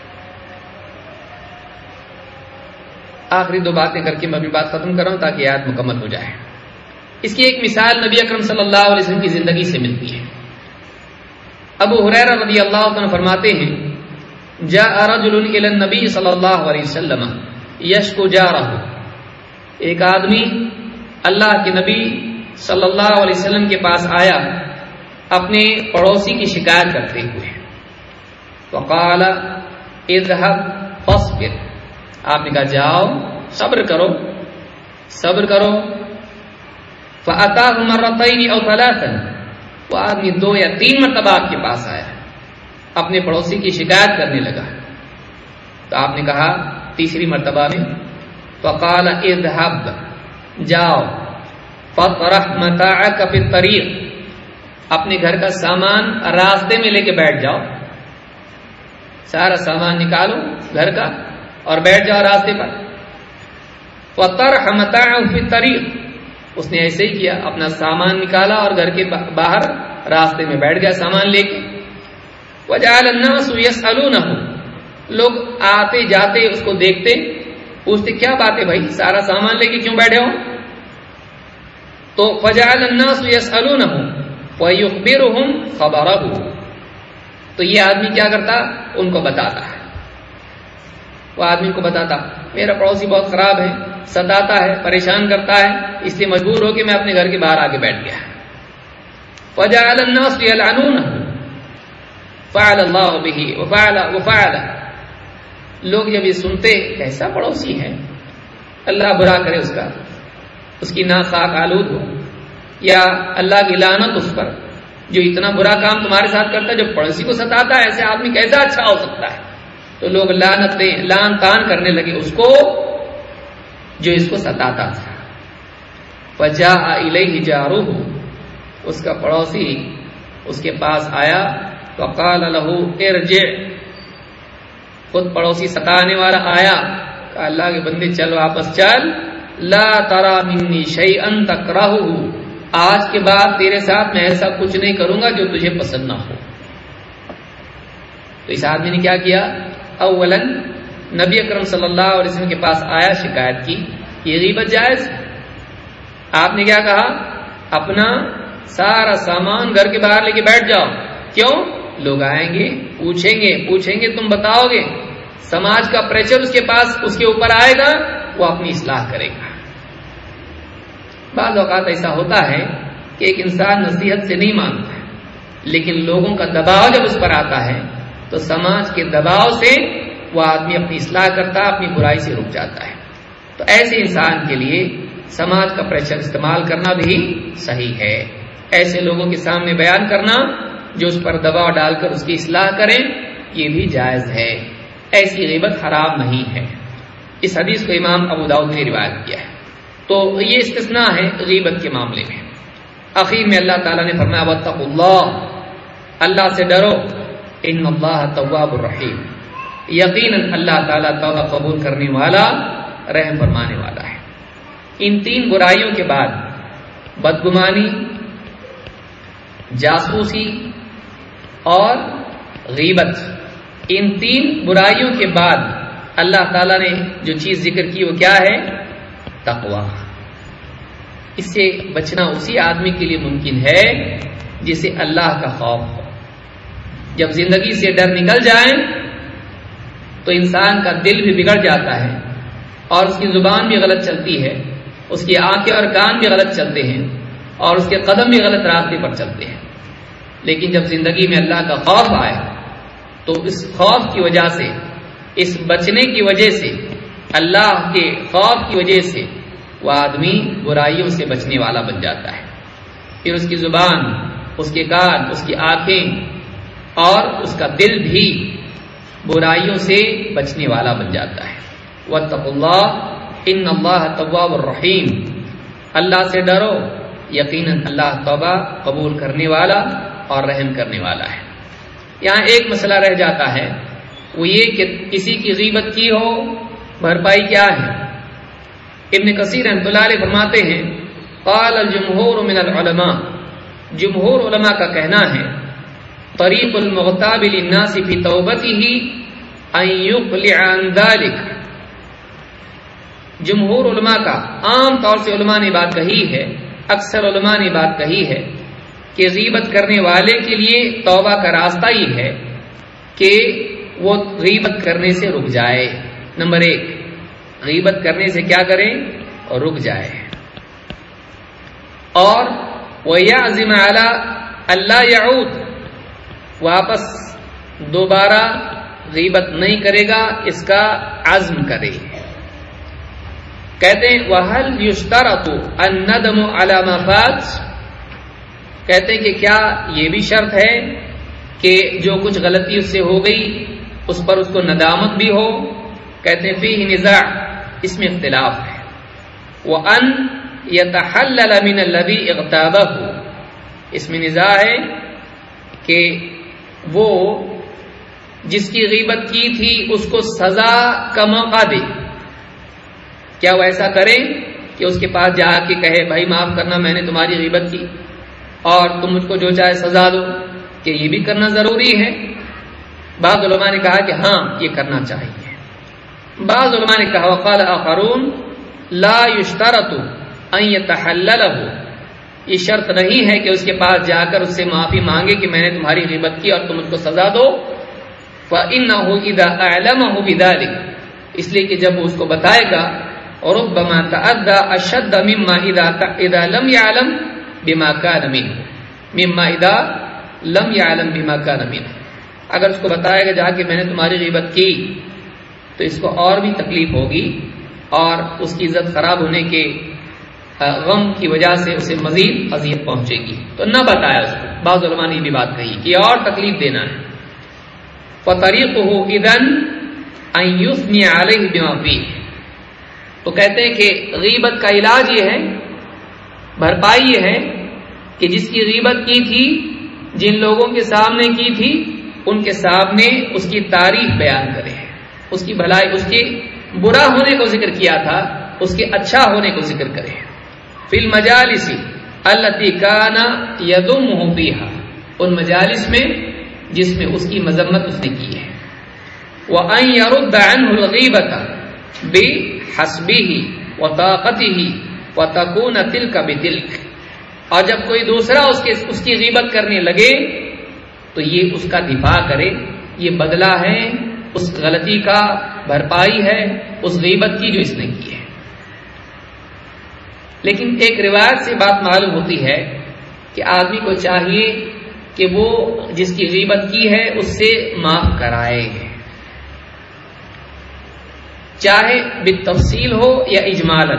آخری دو باتیں کر کے میں اپنی بات ختم کر رہا ہوں تاکہ آیت مکمل ہو جائے۔ اس کی ایک مثال نبی اکرم صلی اللہ علیہ وسلم کی زندگی سے ملتی ہے۔ ابو ہریرہ رضی اللہ عنہ فرماتے ہیں جاء رجل الی النبی صلی اللہ علیہ وسلم یشکو جارہ، ایک آدمی اللہ کے نبی صلی اللہ علیہ وسلم کے پاس آیا اپنے پڑوسی کی شکایت کرتے ہوئے۔ وقال اذهب فاصبر، آپ نے کہا جاؤ صبر کرو صبر کرو۔ فأتاه مرتين أو ثلاثا، وہ آدمی 2 یا 3 مرتبہ آپ کے پاس آیا، اپنے پڑوسی کی شکایت کرنے لگا، تو آپ نے کہا تیسری مرتبہ میں فقال اذهب، جاؤ، فطرح متاعك في الطريق، اپنے گھر کا سامان راستے میں لے کے بیٹھ جاؤ، سارا سامان نکالو گھر کا اور بیٹھ جاؤ راستے پر۔ فطرح متاعه في الطريق، اس نے ایسے ہی کیا، اپنا سامان نکالا اور گھر کے باہر راستے میں بیٹھ گیا سامان لے کے۔ وجعل الناس يسألونه، لوگ آتے جاتے اس کو دیکھتے، پوچھتے کیا بات ہے بھائی، سارا سامان لے کے کیوں بیٹھے ہو؟ تو وجعل الناس يسألونه ويخبرهم خبره، تو یہ آدمی کیا کرتا، ان کو بتاتا ہے، وہ آدمی کو بتاتا میرا پڑوسی بہت خراب ہے، ستاتا ہے، پریشان کرتا ہے، اس لیے مجبور ہو کے میں اپنے گھر کے باہر آ کے بیٹھ گیا۔ وجعل الناس يلعنونه فعل الله به وفعل، لوگ جب یہ سنتے کیسا پڑوسی ہے، اللہ برا کرے اس کی ناخواہ آلود ہو، یا اللہ کی لعنت اس پر، جو اتنا برا کام تمہارے ساتھ کرتا ہے، جو پڑوسی کو ستاتا ہے، ایسے آدمی کیسا اچھا ہو سکتا ہے؟ تو لوگ لعن تان کرنے لگے اس کو جو اس کو ستاتا تھا۔ فجاء الیہ جارہ، اس کا پڑوسی اس کے پاس آیا، فقال له ارجع، خود پڑوسی ستانے والا آیا، کہ اللہ کے بندے چل واپس چل، لا ترى منی شیئا تکرہہ، آج کے بعد تیرے ساتھ میں ایسا کچھ نہیں کروں گا جو تجھے پسند نہ ہو۔ تو اس آدمی نے کیا کیا؟ اولا نبی اکرم صلی اللہ علیہ وسلم کے پاس آیا، شکایت کی، یہ غیبت جائز؟ آپ نے کیا کہا؟ اپنا سارا سامان گھر کے باہر لے کے بیٹھ جاؤ۔ کیوں؟ لوگ آئیں گے، پوچھیں گے، تم بتاؤ گے، سماج کا پریشر اس کے پاس اس کے اوپر آئے گا، وہ اپنی اصلاح کرے گا۔ بعض اوقات ایسا ہوتا ہے کہ ایک انسان نصیحت سے نہیں مانتا ہے، لیکن لوگوں کا دباؤ جب اس پر آتا ہے تو سماج کے دباؤ سے وہ آدمی اپنی اصلاح کرتا ہے، اپنی برائی سے رک جاتا ہے۔ تو ایسے انسان کے لیے سماج کا پریشر استعمال کرنا بھی صحیح ہے، ایسے لوگوں کے سامنے بیان کرنا جو اس پر دباؤ ڈال کر اس کی اصلاح کریں، یہ بھی جائز ہے، ایسی غیبت حرام نہیں ہے۔ اس حدیث کو امام ابو داؤد نے روایت کیا ہے۔ تو یہ استثناء ہے غیبت کے معاملے میں۔ آخر میں اللہ تعالیٰ نے فرمایا واتقوا اللہ، اللہ سے ڈرو، ان اللہ تواب الرحیم، یقیناً اللہ تعالیٰ توبہ قبول کرنے والا، رحم فرمانے والا ہے۔ ان تین برائیوں کے بعد بدگمانی، جاسوسی اور غیبت، ان تین برائیوں کے بعد اللہ تعالیٰ نے جو چیز ذکر کی وہ کیا ہے؟ تقویٰ۔ اس سے بچنا اسی آدمی کے لیے ممکن ہے جسے اللہ کا خوف ہو۔ جب زندگی سے ڈر نکل جائے تو انسان کا دل بھی بگڑ جاتا ہے، اور اس کی زبان بھی غلط چلتی ہے، اس کی آنکھیں اور کان بھی غلط چلتے ہیں، اور اس کے قدم بھی غلط راستے پر چلتے ہیں۔ لیکن جب زندگی میں اللہ کا خوف آئے تو اس خوف کی وجہ سے، اس بچنے کی وجہ سے، اللہ کے خوف کی وجہ سے وہ آدمی برائیوں سے بچنے والا بن جاتا ہے۔ پھر اس کی زبان، اس کے کان، اس کی آنکھیں اور اس کا دل بھی برائیوں سے بچنے والا بن جاتا ہے۔ واتقوا اللہ ان اللہ تواب الرحیم، اللہ سے ڈرو، یقیناً اللہ توبہ قبول کرنے والا اور رحم کرنے والا ہے۔ یہاں ایک مسئلہ رہ جاتا ہے، وہ یہ کہ کسی کی غیبت کی ہو، بھرپائی کیا ہے؟ ابن کثیر رحمۃ اللہ علیہ فرماتے ہیں قال الجمہور من العلماء، جمہور علماء کا کہنا ہے طریق المغتاب للناس فی توبته ان يقلع عن ذلك، جمہور علماء کا، عام طور سے علماء نے بات کہی ہے، اکثر علماء نے بات کہی ہے کہ غیبت کرنے والے کے لیے توبہ کا راستہ ہی ہے کہ وہ غیبت کرنے سے رک جائے۔ نمبر ایک، غیبت کرنے سے کیا کریں؟ اور رک جائے، اور وَيَعْزِمَ عَلَىٰ أَلَّا يَعُودَ، واپس دوبارہ غیبت نہیں کرے گا، اس کا عزم کرے۔ کہتے ہیں وَهَلْ يُشْتَرَطُ النَّدَمُ عَلَىٰ مَا فَاتَ، کہتے ہیں کہ کیا یہ بھی شرط ہے کہ جو کچھ غلطی اس سے ہو گئی اس پر اس کو ندامت بھی ہو؟ کہتے ہیں فیہ نزاع، اس میں اختلاف ہے۔ وَأَنْ يَتَحَلَّلَ مِنَ الَّذِي اغْتَابَهُ، اس میں نزاع ہے کہ وہ جس کی غیبت کی تھی اس کو سزا کا موقع دے۔ کیا وہ ایسا کرے کہ اس کے پاس جا کے کہے بھائی معاف کرنا، میں نے تمہاری غیبت کی اور تم مجھ کو جو چاہے سزا دو؟ کہ یہ بھی کرنا ضروری ہے؟ بعض علماء نے کہا کہ ہاں یہ کرنا چاہیے۔ بعض علماء نے کہا وقال آخرون لا يشترط ان يتحلله، یہ شرط نہیں ہے کہ اس کے پاس جا کر اس سے معافی مانگے کہ میں نے تمہاری غیبت کی اور تم مجھ کو سزا دو۔ فإنه إذا أعلمه بذلك، اس لیے کہ جب وہ اس کو بتائے گا ربما تأذى أشد مما إذا لم يعلم بما كان منه، مما إذا لم يعلم بما كان منه، اگر اس کو بتائے گا جا کہ میں نے تمہاری غیبت کی تو اس کو اور بھی تکلیف ہوگی اور اس کی عزت خراب ہونے کے غم کی وجہ سے اسے مزید اذیت پہنچے گی، تو نہ بتایا اس کو۔ بعض علماء نے یہ بھی بات کہی کہ اور تکلیف دینا ہے۔ فَطَرِيقُهُ إِذَنْ أَنْ يُثْنِيَ عَلَيْهِ بِمَا فِيهِ، تو کہتے ہیں کہ غیبت کا علاج یہ ہے، بھرپائی یہ ہے کہ جس کی غیبت کی تھی، جن لوگوں کے سامنے کی تھی، ان کے سامنے اس کی تعریف بیان کرے، اس کی بھلائی، اس کے برا ہونے کو ذکر کیا تھا، اس کے اچھا ہونے کو ذکر کرے۔ فی المجالس التی کان یذمہ فیہا، ان مجالس میں جس میں اس کی مذمت اس نے کی ہے۔ وان یرد عنہ الغیبۃ بحسبہ وطاقتہ وتکون تلک بتلک، اور جب کوئی دوسرا اس کی غیبت کرنے لگے تو یہ اس کا دفاع کرے، یہ بدلہ ہے اس غلطی کا، بھرپائی ہے اس غیبت کی جو اس نے کی ہے۔ لیکن ایک روایت سے بات معلوم ہوتی ہے کہ آدمی کو چاہیے کہ وہ جس کی غیبت کی ہے اس سے معاف کرائے، چاہے بالتفصیل ہو یا اجمالاً۔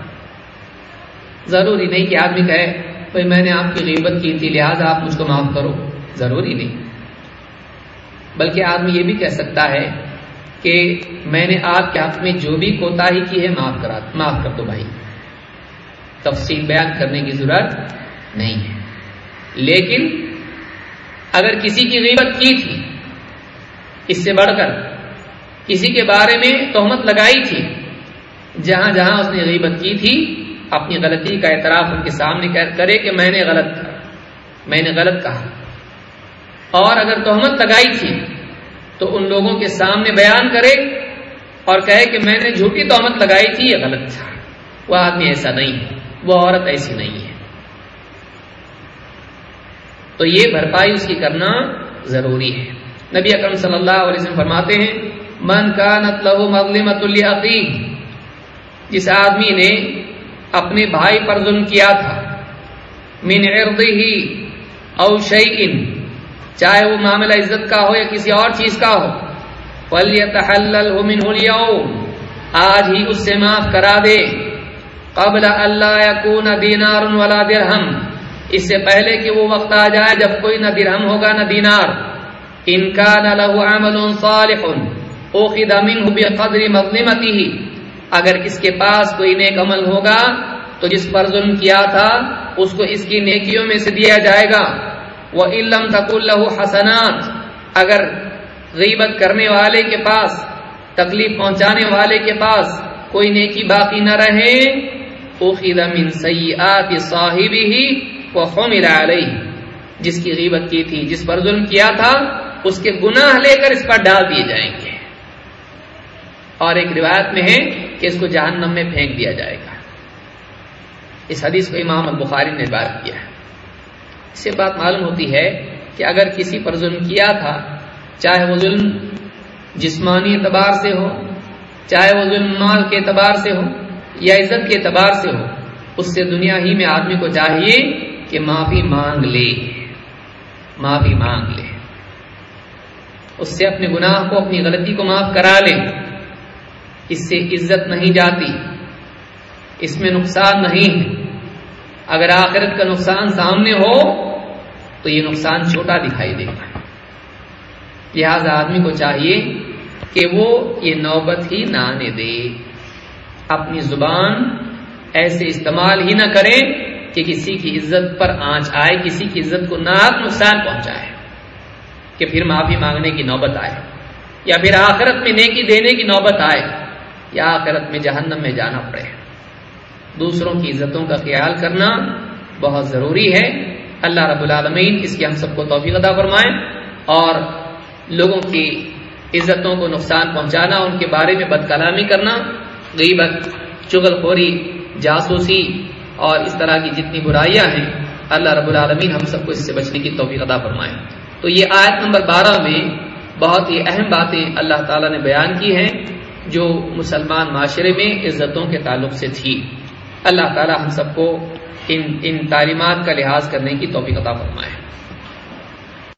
ضروری نہیں کہ آدمی کہے بھائی میں نے آپ کی غیبت کی تھی لہذا آپ مجھ کو معاف کرو، ضروری نہیں، بلکہ آدمی یہ بھی کہہ سکتا ہے کہ میں نے آپ کے حق میں جو بھی کوتاہی کی ہے معاف کر دو بھائی، تفصیل بیان کرنے کی ضرورت نہیں ہے۔ لیکن اگر کسی کی غیبت کی تھی، اس سے بڑھ کر کسی کے بارے میں تہمت لگائی تھی، جہاں جہاں اس نے غیبت کی تھی اپنی غلطی کا اعتراف ان کے سامنے کرے کہ میں نے غلط کہا، اور اگر تہمت لگائی تھی تو ان لوگوں کے سامنے بیان کرے اور کہے کہ میں نے جھوٹی تہمت لگائی تھی، یہ غلط تھا، وہ آدمی ایسا نہیں ہے، وہ عورت ایسی نہیں ہے، تو یہ بھرپائی اس کی کرنا ضروری ہے۔ نبی اکرم صلی اللہ علیہ وسلم فرماتے ہیں من کانت لہ مظلمۃ لاخیہ، جس آدمی نے اپنے بھائی پر ظلم کیا تھا، من عرضہ او شیء، چاہے وہ معاملہ عزت کا ہو یا کسی اور چیز کا ہو، فلیتحللہ منہ اليوم، آج ہی اس سے معاف کرا دے، قبل اللہ یکون دینار ولا درہم، اس سے پہلے کہ وہ وقت آ جائے جب کوئی نہ درہم ہوگا نہ دینار۔ ان کان لہ عمل صالح اخذ منہ بقدر مظلمتہ، اگر اس کے پاس کوئی نیک عمل ہوگا تو جس پر ظلم کیا تھا اس کو اس کی نیکیوں میں سے دیا جائے گا۔ وَإِن لَّمْ تَكُن لَّهُ حَسَنَاتٌ، اگر غیبت کرنے والے کے پاس، تکلیف پہنچانے والے کے پاس کوئی نیکی باقی نہ رہے، اخذ من سیئات صاحبہ وحمل علیہ، جس کی غیبت کی تھی، جس پر ظلم کیا تھا، اس کے گناہ لے کر اس پر ڈال دیے جائیں گے، اور ایک روایت میں ہے کہ اس کو جہنم میں پھینک دیا جائے گا۔ اس حدیث کو امام البخاری نے روایت کیا ہے۔ اس سے بات معلوم ہوتی ہے کہ اگر کسی پر ظلم کیا تھا، چاہے وہ ظلم جسمانی اعتبار سے ہو، چاہے وہ ظلم مال کے اعتبار سے ہو یا عزت کے اعتبار سے ہو، اس سے دنیا ہی میں آدمی کو چاہیے کہ معافی مانگ لے، اس سے اپنے گناہ کو، اپنی غلطی کو معاف کرا لے۔ اس سے عزت نہیں جاتی، اس میں نقصان نہیں ہے۔ اگر آخرت کا نقصان سامنے ہو تو یہ نقصان چھوٹا دکھائی دے گا، لہذا آدمی کو چاہیے کہ وہ یہ نوبت ہی نہ آنے دے، اپنی زبان ایسے استعمال ہی نہ کرے کہ کسی کی عزت پر آنچ آئے، کسی کی عزت کو ناک نقصان پہنچائے، کہ پھر معافی مانگنے کی نوبت آئے، یا پھر آخرت میں نیکی دینے کی نوبت آئے، یا آخرت میں جہنم میں جانا پڑے۔ دوسروں کی عزتوں کا خیال کرنا بہت ضروری ہے۔ اللہ رب العالمین اس کی ہم سب کو توفیق عطا فرمائے، اور لوگوں کی عزتوں کو نقصان پہنچانا، ان کے بارے میں بد کلامی کرنا، غیبت، چغلخوری، جاسوسی اور اس طرح کی جتنی برائیاں ہیں، اللہ رب العالمین ہم سب کو اس سے بچنے کی توفیق عطا فرمائے۔ تو یہ آیت نمبر 12 میں بہت ہی اہم باتیں اللہ تعالیٰ نے بیان کی ہیں جو مسلمان معاشرے میں عزتوں کے تعلق سے تھی۔ اللہ تعالیٰ ہم سب کو ان تعلیمات کا لحاظ کرنے کی توفیق عطا فرمائے۔